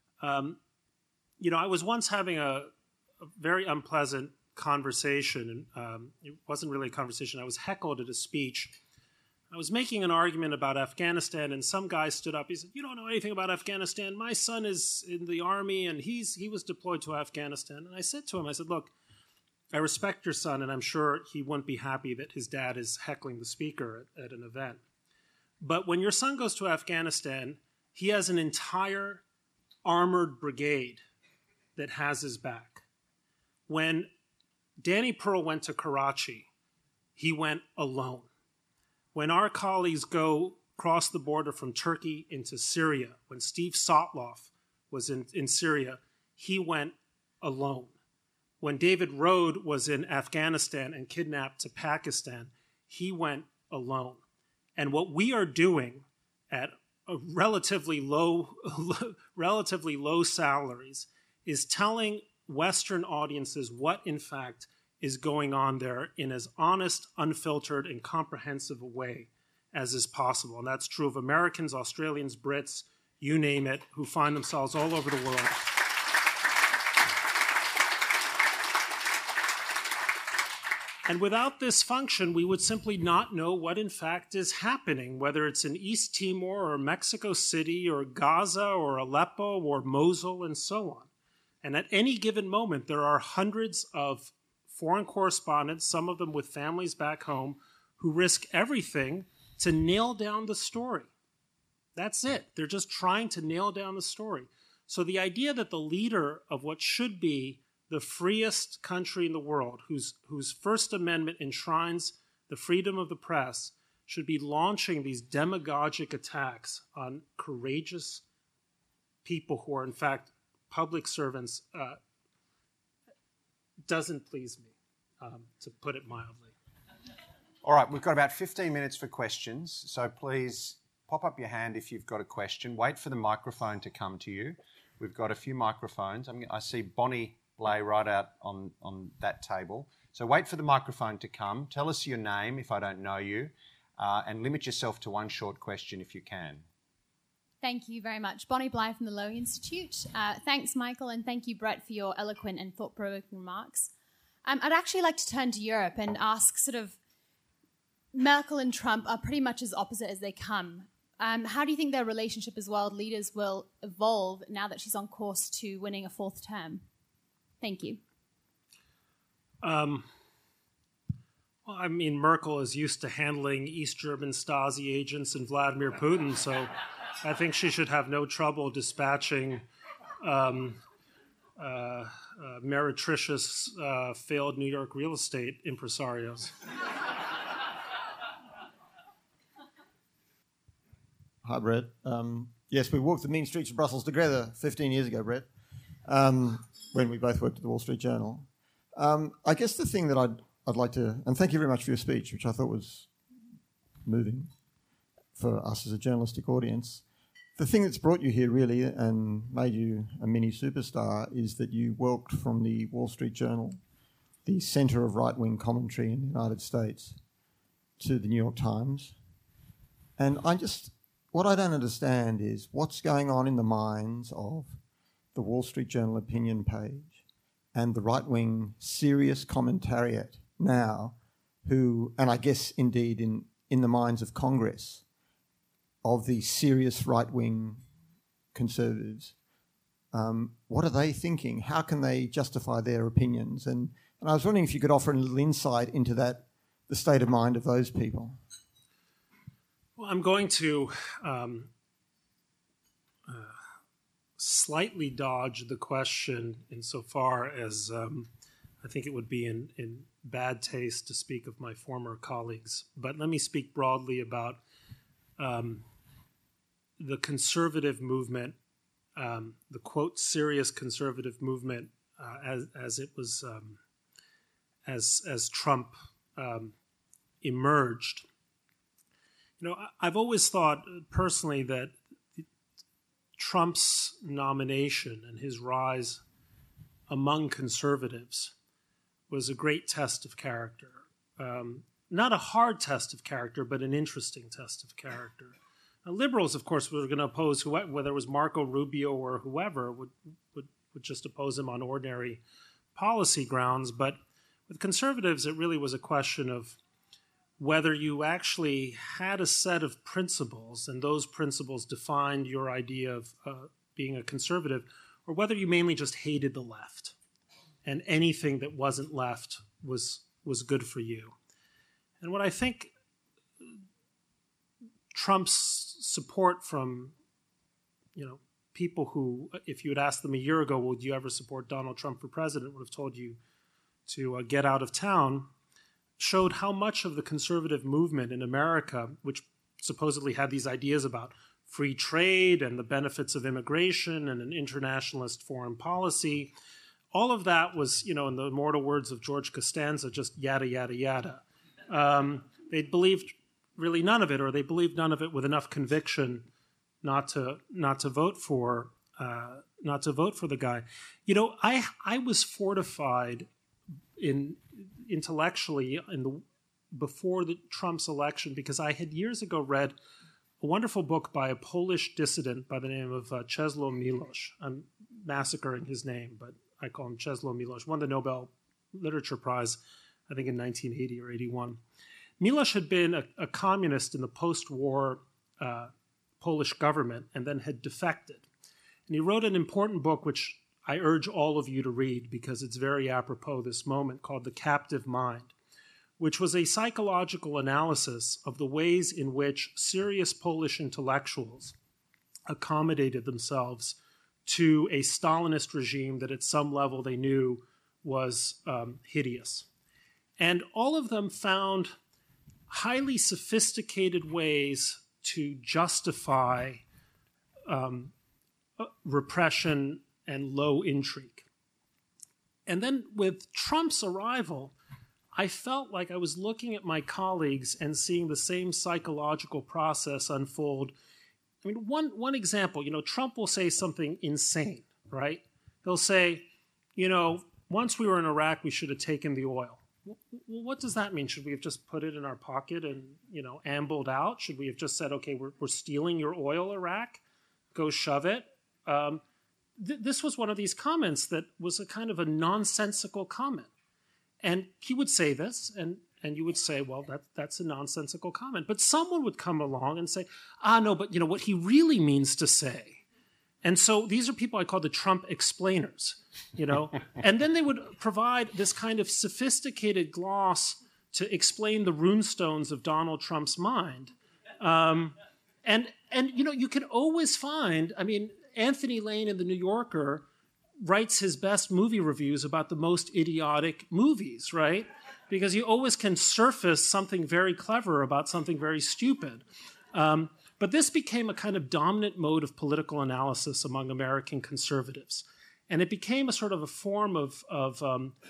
I was once having a very unpleasant conversation. It wasn't really a conversation. I was heckled at a speech. I was making an argument about Afghanistan, and some guy stood up. He said, "You don't know anything about Afghanistan. My son is in the army, and he was deployed to Afghanistan." And I said to him, "Look, I respect your son, and I'm sure he wouldn't be happy that his dad is heckling the speaker at an event. But when your son goes to Afghanistan, he has an entire armored brigade that has his back. When Danny Pearl went to Karachi, he went alone. When our colleagues cross the border from Turkey into Syria, when Steve Sotloff was in Syria, he went alone. When David Rode was in Afghanistan and kidnapped to Pakistan, he went alone. And what we are doing at a relatively low salaries is telling Western audiences what, in fact, is going on there in as honest, unfiltered, and comprehensive a way as is possible. And that's true of Americans, Australians, Brits, you name it, who find themselves all over the world. And without this function, we would simply not know what in fact is happening, whether it's in East Timor or Mexico City or Gaza or Aleppo or Mosul and so on. And at any given moment, there are hundreds of foreign correspondents, some of them with families back home, who risk everything to nail down the story. That's it. They're just trying to nail down the story. So the idea that the leader of what should be the freest country in the world, whose First Amendment enshrines the freedom of the press, should be launching these demagogic attacks on courageous people who are in fact public servants doesn't please me, to put it mildly. All right, we've got about 15 minutes for questions, so please pop up your hand if you've got a question. Wait for the microphone to come to you. We've got a few microphones. I see Bonnie Blay right out on that table. So wait for the microphone to come. Tell us your name if I don't know you, and limit yourself to one short question if you can. Thank you very much. Bonnie Bly from the Lowy Institute. Thanks, Michael, and thank you, Brett, for your eloquent and thought-provoking remarks. I'd actually like to turn to Europe and ask Merkel and Trump are pretty much as opposite as they come. How do you think their relationship as world leaders will evolve now that she's on course to winning a fourth term? Thank you. Merkel is used to handling East German Stasi agents and Vladimir Putin, so I think she should have no trouble dispatching meretricious failed New York real estate impresarios. Hi, Brett. Yes, we walked the mean streets of Brussels together 15 years ago, Brett, when we both worked at the Wall Street Journal. I guess the thing that I'd like to... And thank you very much for your speech, which I thought was moving for us as a journalistic audience. The thing that's brought you here, really, and made you a mini superstar is that you walked from the Wall Street Journal, the centre of right-wing commentary in the United States, to the New York Times. And what I don't understand is what's going on in the minds of the Wall Street Journal opinion page and the right-wing serious commentariat now, who, and I guess indeed in the minds of Congress, of the serious right-wing conservatives. What are they thinking? How can they justify their opinions? And I was wondering if you could offer a little insight into that, the state of mind of those people. Well, I'm going to slightly dodge the question insofar as I think it would be in bad taste to speak of my former colleagues. But let me speak broadly about the conservative movement, the quote serious conservative movement, as it was as Trump emerged. I've always thought personally that Trump's nomination and his rise among conservatives was a great test of character. Not a hard test of character, but an interesting test of character. Now, liberals, of course, were going to oppose whether it was Marco Rubio or whoever, would just oppose him on ordinary policy grounds. But with conservatives, it really was a question of whether you actually had a set of principles and those principles defined your idea of being a conservative, or whether you mainly just hated the left and anything that wasn't left was good for you. And what I think Trump's support from, people who, if you had asked them a year ago, would you ever support Donald Trump for president, would have told you to get out of town, showed how much of the conservative movement in America, which supposedly had these ideas about free trade and the benefits of immigration and an internationalist foreign policy, all of that was, in the immortal words of George Costanza, just yada, yada, yada. They believed really none of it, or they believed none of it with enough conviction not to vote for the guy. I was fortified intellectually before Trump's election because I had years ago read a wonderful book by a Polish dissident by the name of Czesław Miłosz. I'm massacring his name, but I call him Czesław Miłosz. Won the Nobel Literature Prize, I think, in 1980 or 81. Miłosz had been a communist in the post-war Polish government and then had defected. And he wrote an important book, which I urge all of you to read because it's very apropos this moment, called The Captive Mind, which was a psychological analysis of the ways in which serious Polish intellectuals accommodated themselves to a Stalinist regime that at some level they knew was hideous. And all of them found highly sophisticated ways to justify repression and low intrigue. And then with Trump's arrival, I felt like I was looking at my colleagues and seeing the same psychological process unfold. I mean, one example, Trump will say something insane, right? He'll say, once we were in Iraq, we should have taken the oil. Well, what does that mean? Should we have just put it in our pocket and, ambled out? Should we have just said, okay, we're stealing your oil, Iraq? Go shove it. This was one of these comments that was a kind of a nonsensical comment. And he would say this, and you would say, well, that's a nonsensical comment. But someone would come along and say, no, but what he really means to say. And so these are people I call the Trump explainers, And then they would provide this kind of sophisticated gloss to explain the runestones of Donald Trump's mind. And you can always find, Anthony Lane in The New Yorker writes his best movie reviews about the most idiotic movies, right? Because you always can surface something very clever about something very stupid. But this became a kind of dominant mode of political analysis among American conservatives. And it became a sort of a form of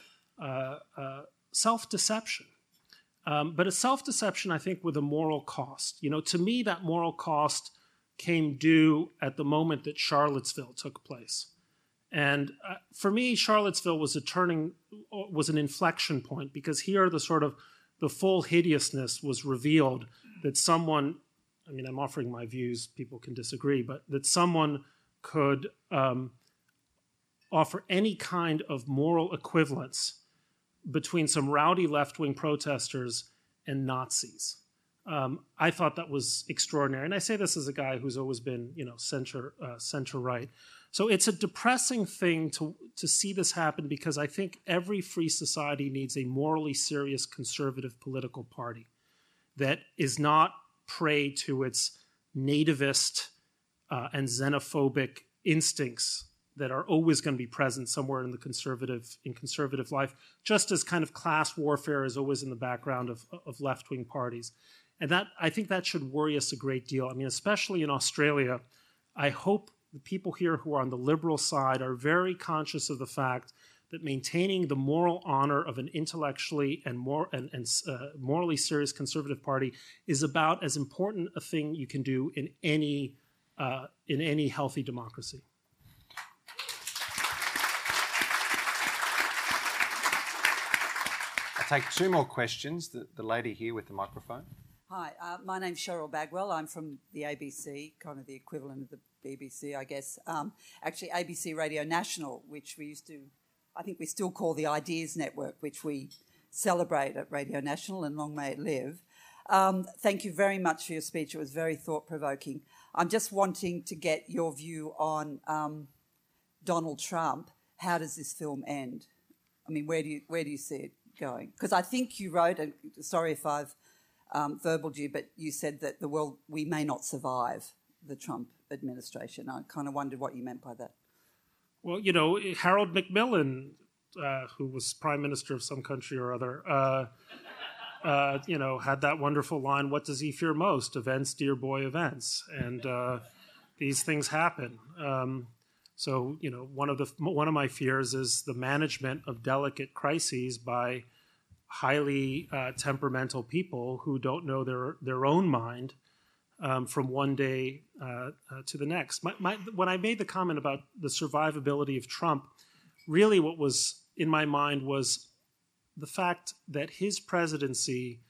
self-deception. But a self-deception, I think, with a moral cost. To me, that moral cost came due at the moment that Charlottesville took place. And for me, Charlottesville was an inflection point because here the full hideousness was revealed that someone, I'm offering my views, people can disagree, but that someone could offer any kind of moral equivalence between some rowdy left-wing protesters and Nazis. I thought that was extraordinary. And I say this as a guy who's always been, center-right. So it's a depressing thing to see this happen because I think every free society needs a morally serious conservative political party that is not prey to its nativist and xenophobic instincts that are always going to be present somewhere in conservative life, just as kind of class warfare is always in the background of left-wing parties. And I think that should worry us a great deal. Especially in Australia, I hope the people here who are on the liberal side are very conscious of the fact that maintaining the moral honor of an intellectually and morally serious conservative party is about as important a thing you can do in any healthy democracy. I'll take two more questions. The lady here with the microphone. Hi, my name's Cheryl Bagwell. I'm from the ABC, kind of the equivalent of the BBC, I guess. Actually, ABC Radio National, which we I think we still call the Ideas Network, which we celebrate at Radio National, and long may it live. Thank you very much for your speech. It was very thought-provoking. I'm just wanting to get your view on Donald Trump. How does this film end? Where do you see it going? Because I think you wrote, and sorry if I've verbaled you, but you said that we may not survive the Trump administration. I kind of wondered what you meant by that. Well, Harold Macmillan, who was prime minister of some country or other, had that wonderful line, "What does he fear most? Events, dear boy, events." And these things happen. So, one of my fears is the management of delicate crises by highly temperamental people who don't know their own mind from one day to the next. When I made the comment about the survivability of Trump, really what was in my mind was the fact that his presidency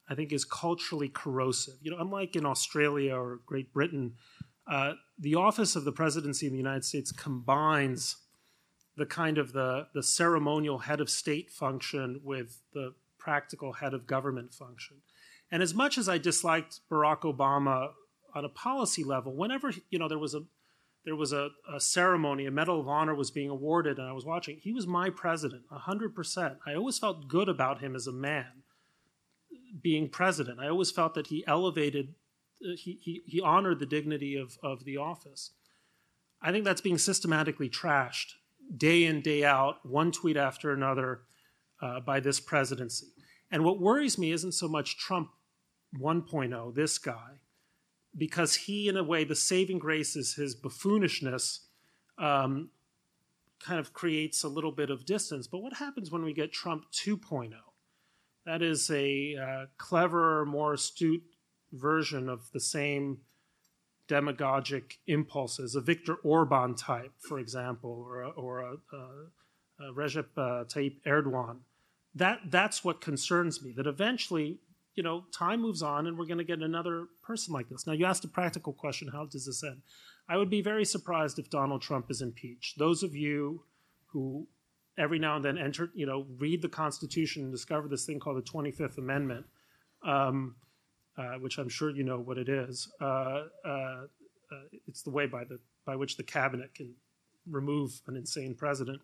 I think is culturally corrosive. Unlike in Australia or Great Britain, the office of the presidency in the United States combines the kind of the ceremonial head of state function with the practical head of government function. And as much as I disliked Barack Obama on a policy level, whenever there was a ceremony, a Medal of Honor was being awarded, and I was watching, he was my president, 100%. I always felt good about him as a man being president. I always felt that he elevated, he honored the dignity of the office. I think that's being systematically trashed day in, day out, one tweet after another by this presidency. And what worries me isn't so much Trump 1.0, this guy, because he, in a way, the saving grace is his buffoonishness kind of creates a little bit of distance. But what happens when we get Trump 2.0? That is a cleverer, more astute version of the same demagogic impulses, a Viktor Orban type, for example, or a Recep Tayyip Erdogan. That's what concerns me, that eventually, time moves on and we're going to get another person like this. Now, you asked a practical question, how does this end? I would be very surprised if Donald Trump is impeached. Those of you who every now and then read the Constitution and discover this thing called the 25th Amendment, which I'm sure you know what it is. It's the way by which the cabinet can remove an insane president.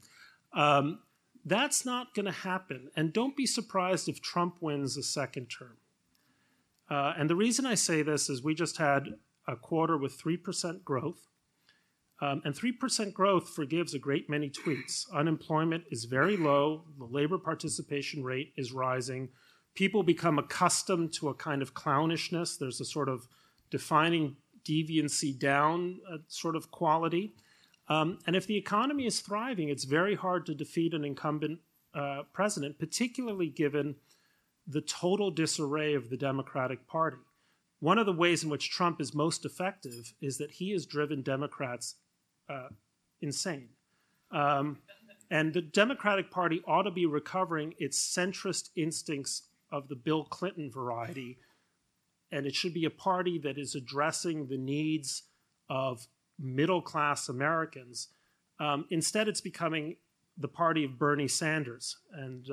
That's not going to happen. And don't be surprised if Trump wins a second term. And the reason I say this is we just had a quarter with 3% growth. And 3% growth forgives a great many tweets. Unemployment is very low. The labor participation rate is rising. People become accustomed to a kind of clownishness. There's a sort of defining deviancy down sort of quality. And if the economy is thriving, it's very hard to defeat an incumbent president, particularly given the total disarray of the Democratic Party. One of the ways in which Trump is most effective is that he has driven Democrats insane. And the Democratic Party ought to be recovering its centrist instincts of the Bill Clinton variety, and it should be a party that is addressing the needs of middle-class Americans. Instead, it's becoming the party of Bernie Sanders and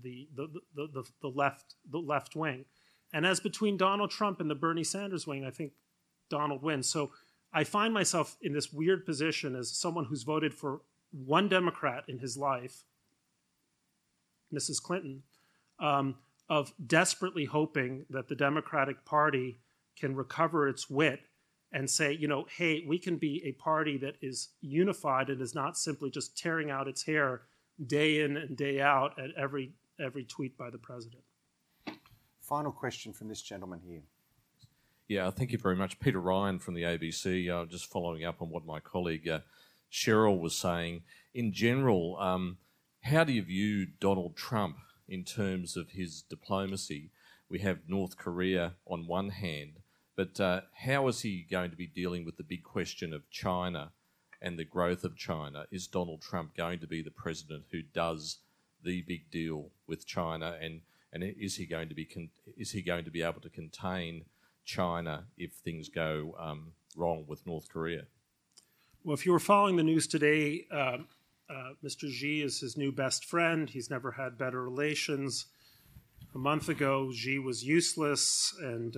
the left wing. And as between Donald Trump and the Bernie Sanders wing, I think Donald wins. So I find myself in this weird position as someone who's voted for one Democrat in his life, Mrs. Clinton, of desperately hoping that the Democratic Party can recover its wit and say, hey, we can be a party that is unified and is not simply just tearing out its hair day in and day out at every tweet by the president. Final question from this gentleman here. Yeah, thank you very much. Peter Ryan from the ABC, just following up on what my colleague Cheryl was saying. In general, how do you view Donald Trump in terms of his diplomacy? We have North Korea on one hand, but how is he going to be dealing with the big question of China and the growth of China? Is Donald Trump going to be the president who does the big deal with China, and is he going to be able to contain China if things go wrong with North Korea? Well, if you were following the news today, Mr. Xi is his new best friend. He's never had better relations. A month ago, Xi was useless, and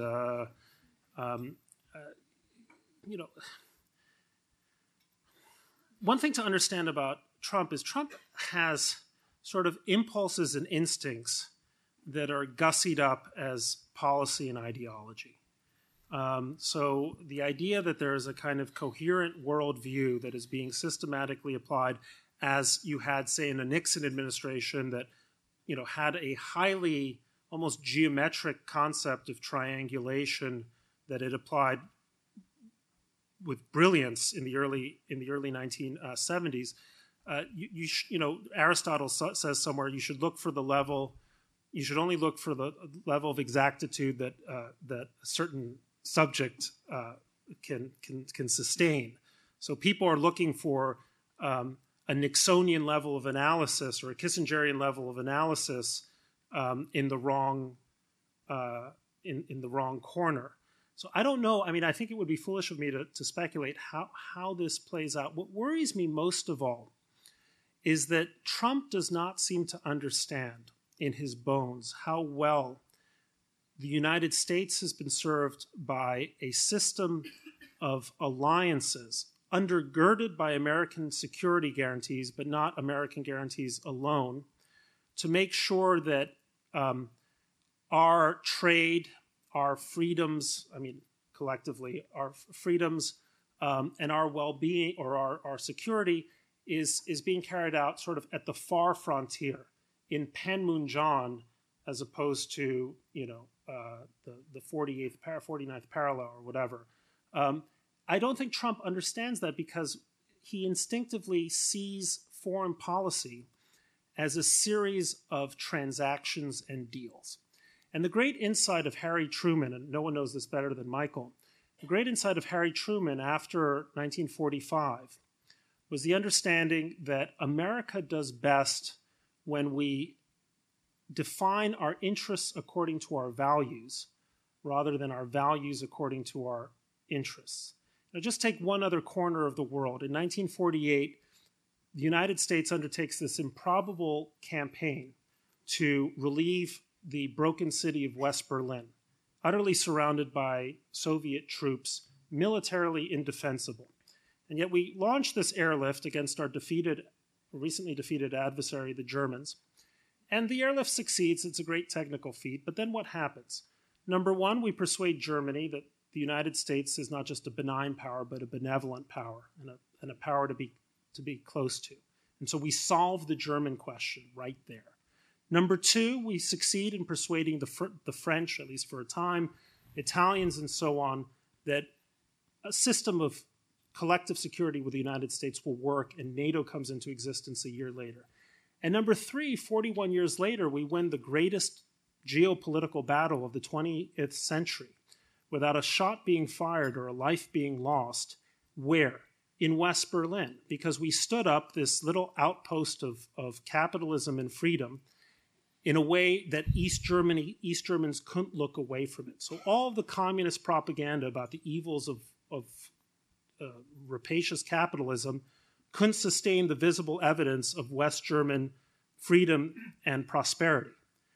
one thing to understand about Trump is Trump has sort of impulses and instincts that are gussied up as policy and ideology. So the idea that there is a kind of coherent worldview that is being systematically applied, as you had, say, in the Nixon administration that, had a highly almost geometric concept of triangulation that it applied with brilliance in the early 1970s. Aristotle says somewhere you should look for the level. You should only look for the level of exactitude that a certain subject can sustain. So people are looking for a Nixonian level of analysis or a Kissingerian level of analysis in the wrong in the wrong corner. So I don't know. I mean, I think it would be foolish of me to speculate how this plays out. What worries me most of all is that Trump does not seem to understand in his bones how well the United States has been served by a system of alliances undergirded by American security guarantees, but not American guarantees alone, to make sure that our trade, our freedoms, I mean, collectively, our freedoms and our well-being or our security is being carried out sort of at the far frontier in Panmunjom, as opposed to, the 49th parallel or whatever. I don't think Trump understands that because he instinctively sees foreign policy as a series of transactions and deals. And the great insight of Harry Truman, and no one knows this better than Michael, the great insight of Harry Truman after 1945 was the understanding that America does best when we define our interests according to our values rather than our values according to our interests. Now, just take one other corner of the world. In 1948, the United States undertakes this improbable campaign to relieve the broken city of West Berlin, utterly surrounded by Soviet troops, militarily indefensible. And yet we launched this airlift against our recently defeated adversary, the Germans. And the airlift succeeds. It's a great technical feat. But then what happens? Number one, we persuade Germany that the United States is not just a benign power, but a benevolent power and a power to be close to. And so we solve the German question right there. Number two, we succeed in persuading the French, at least for a time, Italians and so on, that a system of collective security with the United States will work, and NATO comes into existence a year later. And number three, 41 years later, we win the greatest geopolitical battle of the 20th century without a shot being fired or a life being lost. Where? In West Berlin, because we stood up this little outpost of capitalism and freedom in a way that East Germans couldn't look away from it. So all of the communist propaganda about the evils of rapacious capitalism couldn't sustain the visible evidence of West German freedom and prosperity.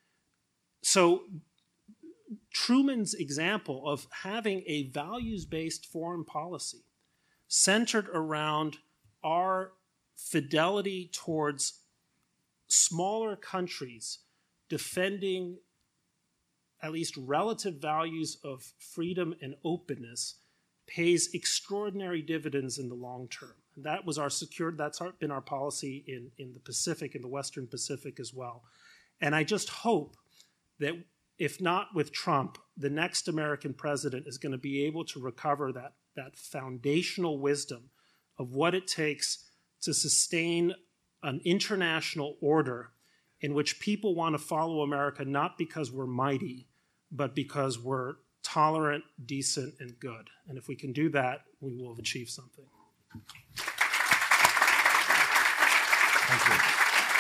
So Truman's example of having a values-based foreign policy centered around our fidelity towards smaller countries defending at least relative values of freedom and openness pays extraordinary dividends in the long term. And that was been our policy in the Pacific, in the Western Pacific as well. And I just hope that if not with Trump, the next American president is going to be able to recover that foundational wisdom of what it takes to sustain an international order in which people want to follow America not because we're mighty, but because we're tolerant, decent, and good. And if we can do that, we will have achieved something. Thank you.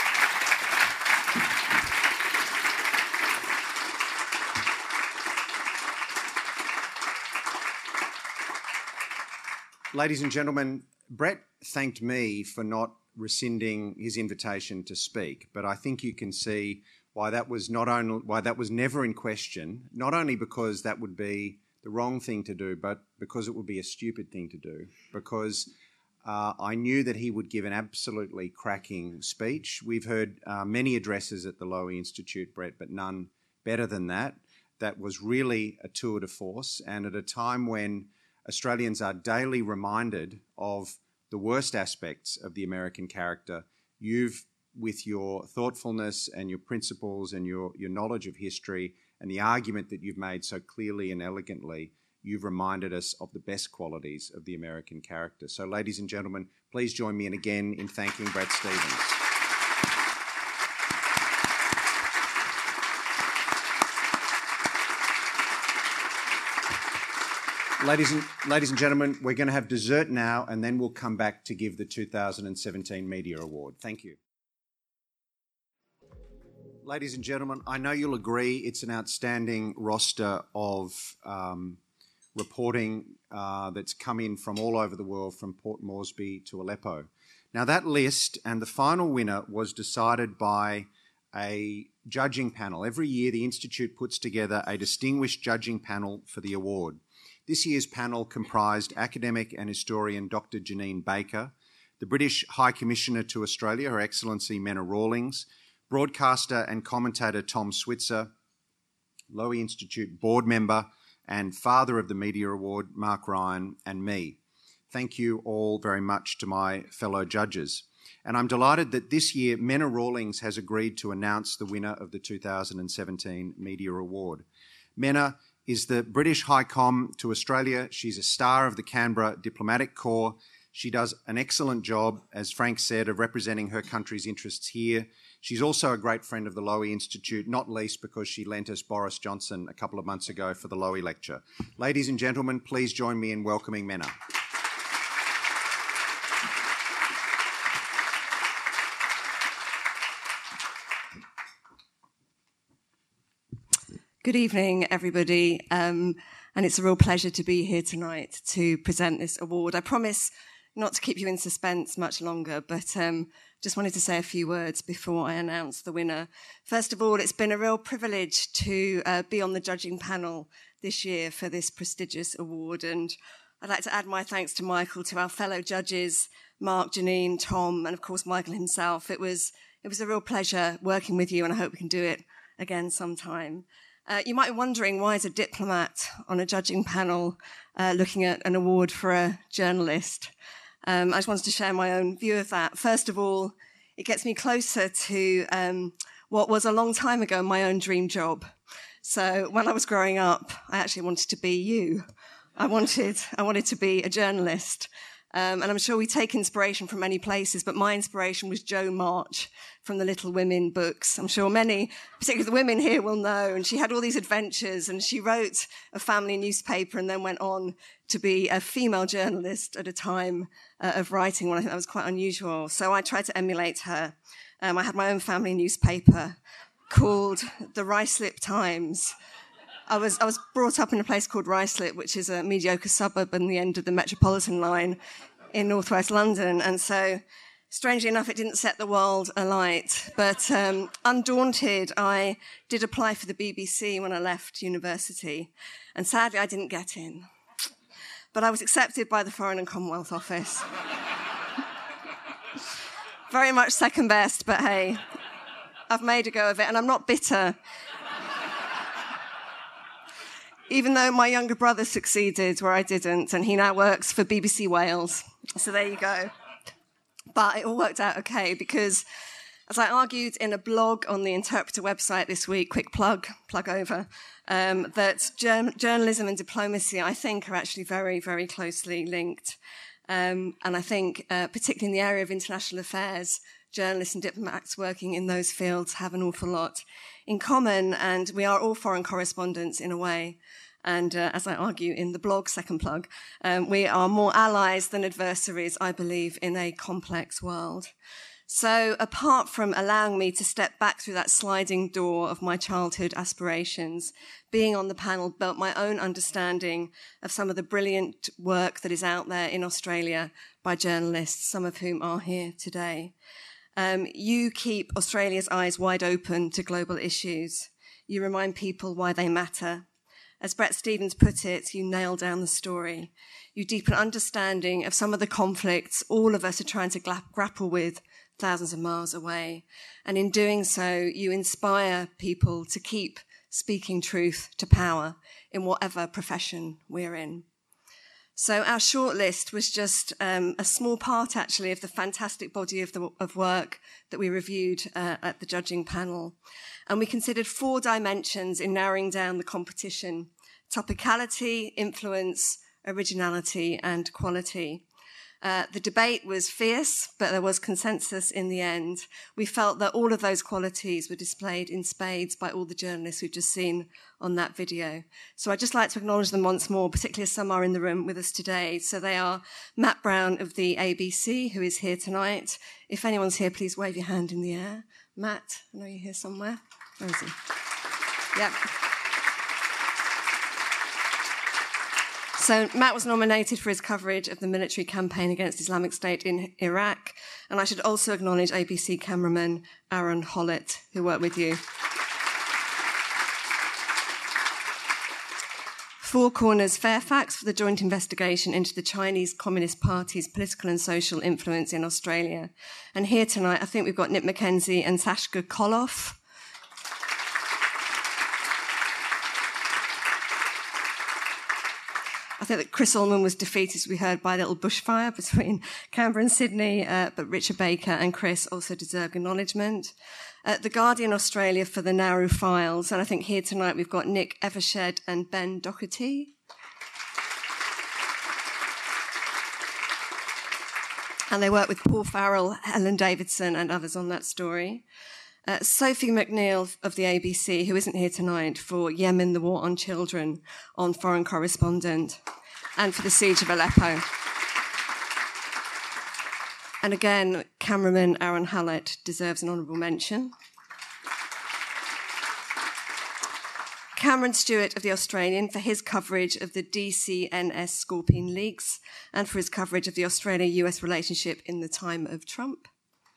Ladies and gentlemen, Brett thanked me for not rescinding his invitation to speak, but I think you can see why that was never in question, not only because that would be the wrong thing to do, but because it would be a stupid thing to do, because I knew that he would give an absolutely cracking speech. We've heard many addresses at the Lowy Institute, Brett, but none better than that. That was really a tour de force, and at a time when Australians are daily reminded of the worst aspects of the American character, you've, with your thoughtfulness and your principles and your knowledge of history and the argument that you've made so clearly and elegantly, you've reminded us of the best qualities of the American character. So, ladies and gentlemen, please join me again in thanking Brett Stevens. Ladies and gentlemen, we're going to have dessert now, and then we'll come back to give the 2017 Media Award. Thank you. Ladies and gentlemen, I know you'll agree it's an outstanding roster of reporting that's come in from all over the world, from Port Moresby to Aleppo. Now, that list and the final winner was decided by a judging panel. Every year, the Institute puts together a distinguished judging panel for the award. This year's panel comprised academic and historian Dr. Janine Baker, the British High Commissioner to Australia, Her Excellency Menna Rawlings, broadcaster and commentator Tom Switzer, Lowy Institute board member and father of the Media Award, Mark Ryan, and me. Thank you all very much to my fellow judges. And I'm delighted that this year Menna Rawlings has agreed to announce the winner of the 2017 Media Award. Menna is the British High Com to Australia. She's a star of the Canberra Diplomatic Corps. She does an excellent job, as Frank said, of representing her country's interests here. She's also a great friend of the Lowy Institute, not least because she lent us Boris Johnson a couple of months ago for the Lowy Lecture. Ladies and gentlemen, please join me in welcoming Menna. Good evening, everybody, and it's a real pleasure to be here tonight to present this award. I promise not to keep you in suspense much longer, but just wanted to say a few words before I announce the winner. First of all, it's been a real privilege to be on the judging panel this year for this prestigious award, and I'd like to add my thanks to Michael, to our fellow judges, Mark, Janine, Tom, and of course Michael himself. It was a real pleasure working with you, and I hope we can do it again sometime. You might be wondering, why is a diplomat on a judging panel looking at an award for a journalist? I just wanted to share my own view of that. First of all, it gets me closer to what was a long time ago my own dream job. So when I was growing up, I actually wanted to be you. I wanted to be a journalist. And I'm sure we take inspiration from many places, but my inspiration was Joan March from the Little Women books. I'm sure many, particularly the women here, will know. And she had all these adventures, and she wrote a family newspaper and then went on to be a female journalist at a time of writing one. I think that was quite unusual. So I tried to emulate her. I had my own family newspaper called the Ruislip Times. I was brought up in a place called Ruislip, which is a mediocre suburb on the end of the Metropolitan line in northwest London. And so, strangely enough, it didn't set the world alight. But undaunted, I did apply for the BBC when I left university. And sadly, I didn't get in. But I was accepted by the Foreign and Commonwealth Office. Very much second best, but hey, I've made a go of it, and I'm not bitter. Even though my younger brother succeeded where I didn't, and he now works for BBC Wales. So there you go. But it all worked out okay, because as I argued in a blog on the Interpreter website this week, quick plug over, that journalism and diplomacy, I think, are actually very, very closely linked. And I think, particularly in the area of international affairs, journalists and diplomats working in those fields have an awful lot in common, and we are all foreign correspondents in a way. And as I argue in the blog, second plug, we are more allies than adversaries, I believe, in a complex world. So apart from allowing me to step back through that sliding door of my childhood aspirations, being on the panel built my own understanding of some of the brilliant work that is out there in Australia by journalists, some of whom are here today. You keep Australia's eyes wide open to global issues. You remind people why they matter. As Bret Stephens put it, you nail down the story. You deepen understanding of some of the conflicts all of us are trying to grapple with thousands of miles away. And in doing so, you inspire people to keep speaking truth to power in whatever profession we're in. So our shortlist was just a small part, actually, of the fantastic body of work that we reviewed at the judging panel. And we considered 4 dimensions in narrowing down the competition: topicality, influence, originality, and quality. The debate was fierce, but there was consensus in the end. We felt that all of those qualities were displayed in spades by all the journalists we've just seen on that video. So I'd just like to acknowledge them once more, particularly as some are in the room with us today. So they are Matt Brown of the ABC, who is here tonight. If anyone's here, please wave your hand in the air. Matt, I know you're here somewhere. Where is he? Yep. So Matt was nominated for his coverage of the military campaign against Islamic State in Iraq. And I should also acknowledge ABC cameraman Aaron Hollett, who worked with you. Four Corners Fairfax for the joint investigation into the Chinese Communist Party's political and social influence in Australia. And here tonight, I think we've got Nick McKenzie and Sashka Koloff. I think that Chris Ullman was defeated, as we heard, by a little bushfire between Canberra and Sydney, but Richard Baker and Chris also deserve acknowledgement. The Guardian Australia for the Nauru Files, and I think here tonight we've got Nick Evershed and Ben Doherty. And they work with Paul Farrell, Helen Davidson and others on that story. Sophie McNeil of the ABC, who isn't here tonight, for Yemen, the War on Children, on Foreign Correspondent, and for the Siege of Aleppo. And again, cameraman Aaron Hallett deserves an honourable mention. Cameron Stewart of The Australian for his coverage of the DCNS Scorpion leaks and for his coverage of the Australia-US relationship in the time of Trump.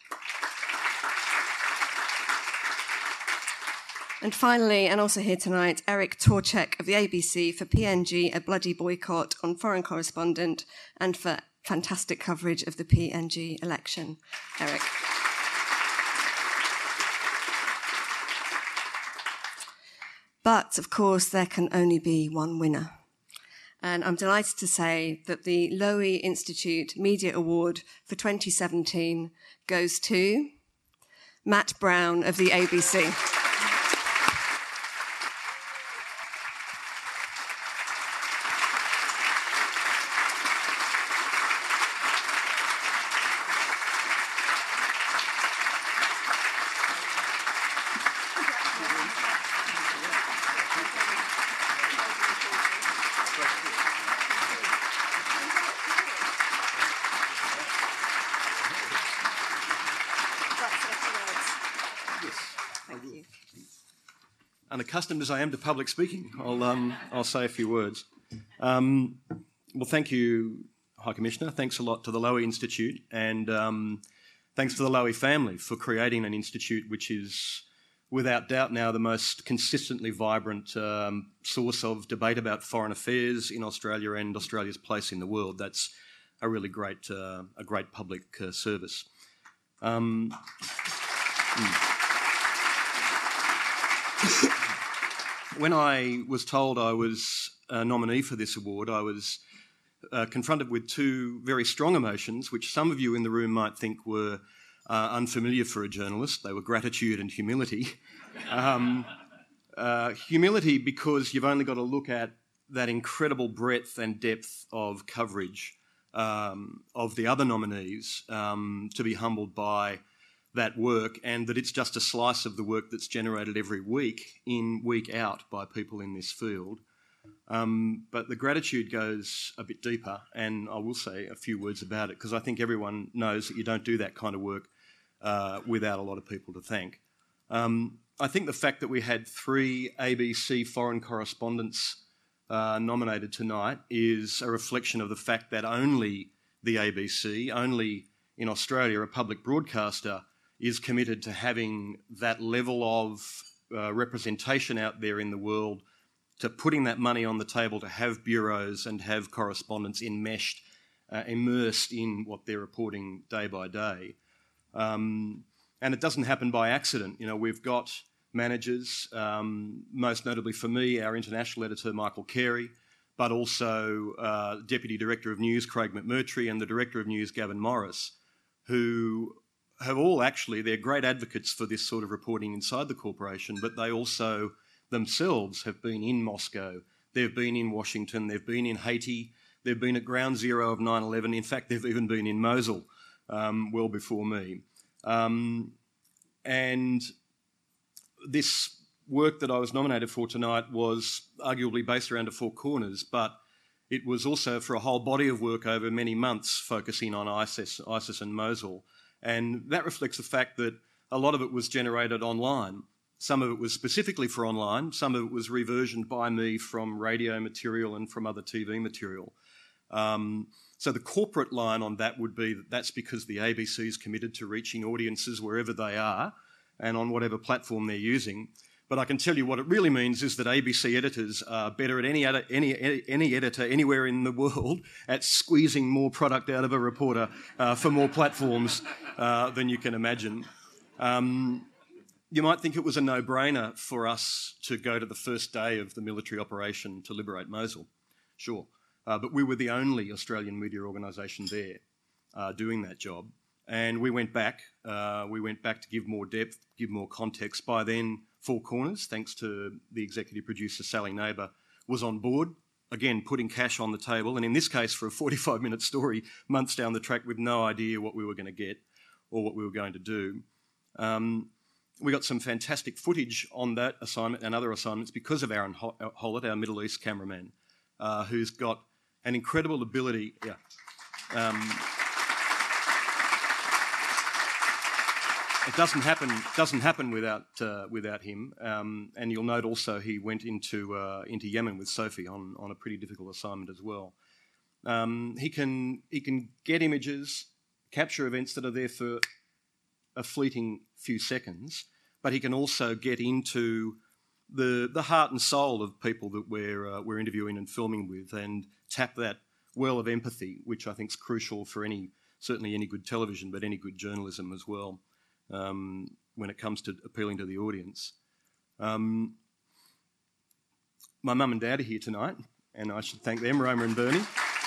And finally, and also here tonight, Eric Torchek of the ABC for PNG, A Bloody Boycott on Foreign Correspondent, and for fantastic coverage of the PNG election. Eric. But, of course, there can only be one winner. And I'm delighted to say that the Lowy Institute Media Award for 2017 goes to Matt Brown of the ABC. Unaccustomed as I am to public speaking, I'll say a few words. Well, thank you, High Commissioner. Thanks a lot to the Lowy Institute, and thanks to the Lowy family for creating an institute which is, without doubt, now the most consistently vibrant source of debate about foreign affairs in Australia and Australia's place in the world. That's a really great public service. When I was told I was a nominee for this award, I was confronted with two very strong emotions, which some of you in the room might think were unfamiliar for a journalist. They were gratitude and humility. Humility because you've only got to look at that incredible breadth and depth of coverage of the other nominees to be humbled by that work, and that it's just a slice of the work that's generated every week in, week out by people in this field. But the gratitude goes a bit deeper, and I will say a few words about it because I think everyone knows that you don't do that kind of work without a lot of people to thank. I think the fact that we had 3 ABC foreign correspondents nominated tonight is a reflection of the fact that only the ABC, only in Australia, a public broadcaster, is committed to having that level of representation out there in the world, to putting that money on the table to have bureaus and have correspondents enmeshed, immersed in what they're reporting day by day. And it doesn't happen by accident. You know, we've got managers, most notably for me, our international editor, Michael Carey, but also Deputy Director of News, Craig McMurtry, and the Director of News, Gavin Morris, who have all actually, they're great advocates for this sort of reporting inside the corporation, but they also themselves have been in Moscow, they've been in Washington, they've been in Haiti, they've been at ground zero of 9/11. In fact, they've even been in Mosul well before me. And this work that I was nominated for tonight was arguably based around the Four Corners, but it was also for a whole body of work over many months focusing on ISIS and Mosul. And that reflects the fact that a lot of it was generated online. Some of it was specifically for online. Some of it was reversioned by me from radio material and from other TV material. So the corporate line on that would be that that's because the ABC is committed to reaching audiences wherever they are and on whatever platform they're using. But I can tell you what it really means is that ABC editors are better at any editor anywhere in the world at squeezing more product out of a reporter for more platforms than you can imagine. You might think it was a no-brainer for us to go to the first day of the military operation to liberate Mosul. Sure. But we were the only Australian media organisation there doing that job. And we went back. To give more depth, give more context. By then, Four Corners, thanks to the executive producer Sally Neighbour, was on board, again, putting cash on the table. And in this case, for a 45-minute story, months down the track with no idea what we were going to get or what we were going to do. We got some fantastic footage on that assignment and other assignments because of Aaron Hollett, our Middle East cameraman, who's got an incredible ability. It doesn't happen without him. And you'll note also he went into Yemen with Sophie on a pretty difficult assignment as well. He can get images, capture events that are there for a fleeting few seconds, but he can also get into the heart and soul of people that we're interviewing and filming with, and tap that well of empathy, which I think is crucial for certainly any good television, but any good journalism as well, when it comes to appealing to the audience. My mum and dad are here tonight, and I should thank them, Roma and Bernie.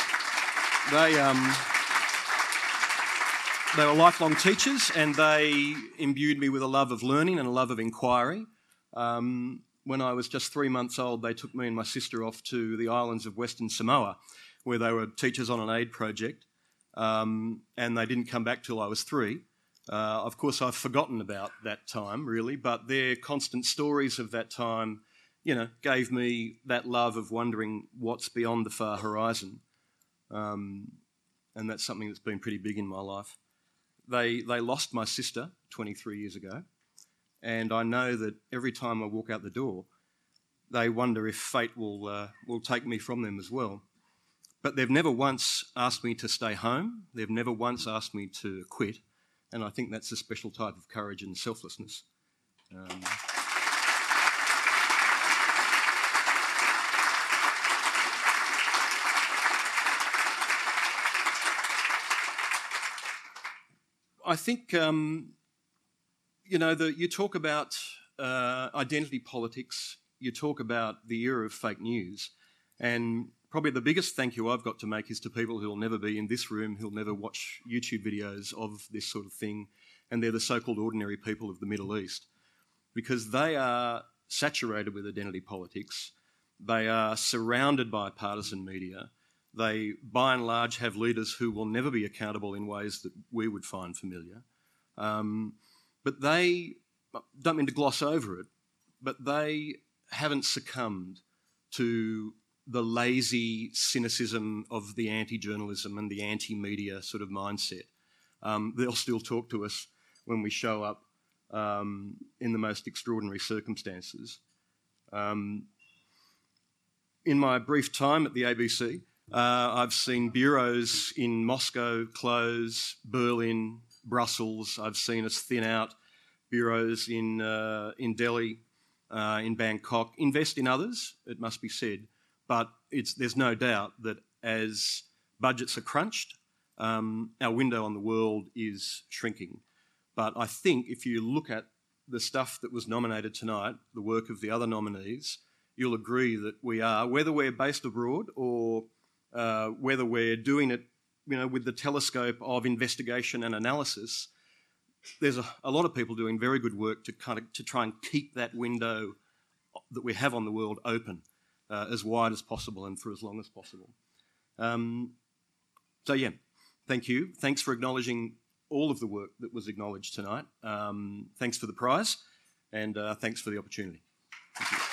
They were lifelong teachers, and they imbued me with a love of learning and a love of inquiry. When I was just 3 months old, they took me and my sister off to the islands of Western Samoa, where they were teachers on an aid project, and they didn't come back till I was 3. Of course, I've forgotten about that time, really, but their constant stories of that time, gave me that love of wondering what's beyond the far horizon. And that's something that's been pretty big in my life. They lost my sister 23 years ago, and I know that every time I walk out the door, they wonder if fate will take me from them as well. But they've never once asked me to stay home. They've never once asked me to quit, and I think that's a special type of courage and selflessness. I think, you talk about identity politics, you talk about the era of fake news, and probably the biggest thank you I've got to make is to people who'll never be in this room, who'll never watch YouTube videos of this sort of thing, and they're the so-called ordinary people of the Middle East, because they are saturated with identity politics, they are surrounded by partisan media. They, by and large, have leaders who will never be accountable in ways that we would find familiar. But they, don't mean to gloss over it, but they haven't succumbed to the lazy cynicism of the anti-journalism and the anti-media sort of mindset. They'll still talk to us when we show up in the most extraordinary circumstances. In my brief time at the ABC, I've seen bureaus in Moscow close, Berlin, Brussels. I've seen us thin out bureaus in Delhi, in Bangkok. Invest in others, it must be said, but there's no doubt that as budgets are crunched, our window on the world is shrinking. But I think if you look at the stuff that was nominated tonight, the work of the other nominees, you'll agree that we are, whether we're based abroad or whether we're doing it, with the telescope of investigation and analysis, there's a lot of people doing very good work to try and keep that window that we have on the world open as wide as possible and for as long as possible. Thank you. Thanks for acknowledging all of the work that was acknowledged tonight. Thanks for the prize, and thanks for the opportunity. Thank you.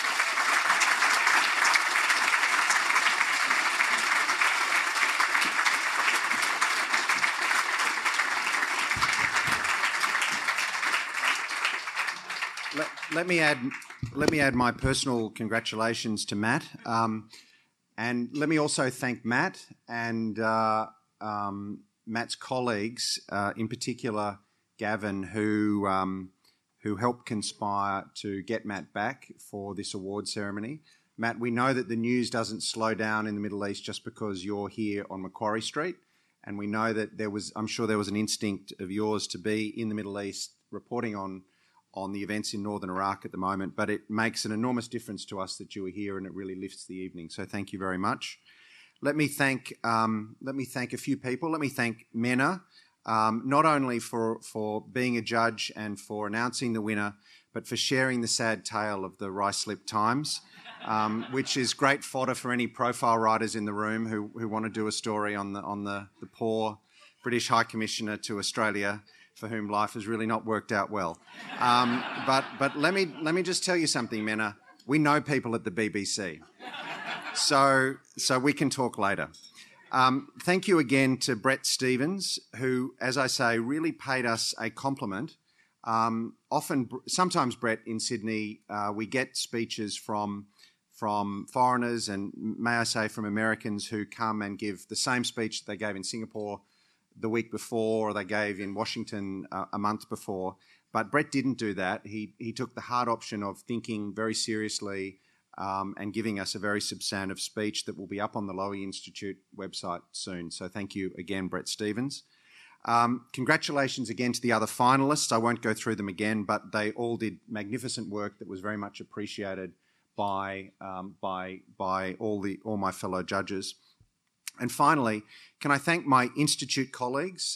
let me add my personal congratulations to Matt, and let me also thank Matt and Matt's colleagues, in particular Gavin, who helped conspire to get Matt back for this award ceremony. Matt, we know that the news doesn't slow down in the Middle East just because you're here on Macquarie Street, and we know that I'm sure there was an instinct of yours to be in the Middle East reporting on the events in northern Iraq at the moment, but it makes an enormous difference to us that you are here, and it really lifts the evening. So thank you very much. Let me thank a few people. Let me thank Mena, not only for being a judge and for announcing the winner, but for sharing the sad tale of the Ruislip Times, which is great fodder for any profile writers in the room who want to do a story on the poor British High Commissioner to Australia, for whom life has really not worked out well. But let me just tell you something, Mena. We know people at the BBC, so we can talk later. Thank you again to Brett Stevens, who, as I say, really paid us a compliment. Sometimes, Brett, in Sydney, we get speeches from foreigners and, may I say, from Americans who come and give the same speech that they gave in Singapore the week before, or they gave in Washington a month before. But Brett didn't do that. He took the hard option of thinking very seriously and giving us a very substantive speech that will be up on the Lowy Institute website soon. So thank you again, Brett Stevens. Congratulations again to the other finalists. I won't go through them again, but they all did magnificent work that was very much appreciated by all my fellow judges. And finally, can I thank my Institute colleagues?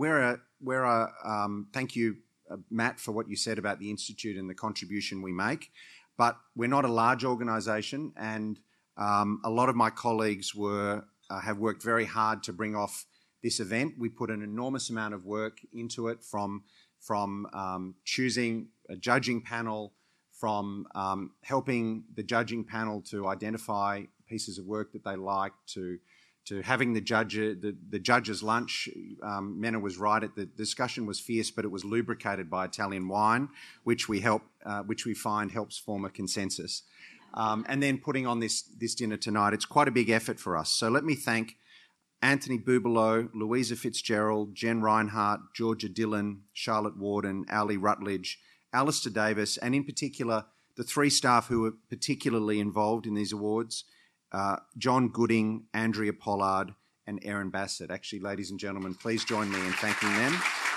Thank you, Matt, for what you said about the Institute and the contribution we make. But we're not a large organisation, and a lot of my colleagues have worked very hard to bring off this event. We put an enormous amount of work into it, from choosing a judging panel, from helping the judging panel to identify pieces of work that they like, to having the judge's lunch. Mena was right. The discussion was fierce, but it was lubricated by Italian wine, which we find helps form a consensus. And then putting on this dinner tonight, it's quite a big effort for us. So let me thank Anthony Bubalo, Louisa Fitzgerald, Jen Reinhardt, Georgia Dillon, Charlotte Warden, Ali Rutledge, Alistair Davis, and in particular the three staff who were particularly involved in these awards: John Gooding, Andrea Pollard, and Erin Bassett. Actually, ladies and gentlemen, please join me in thanking them.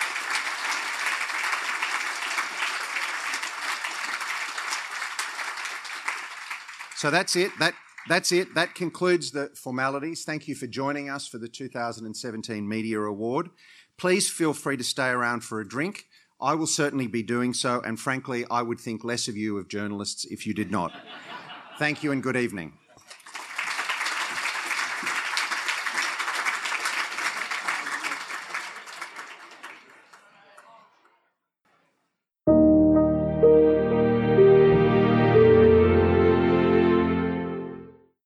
So that's it. That's it. That concludes the formalities. Thank you for joining us for the 2017 Media Award. Please feel free to stay around for a drink. I will certainly be doing so, and frankly, I would think less of you of journalists if you did not. Thank you and good evening.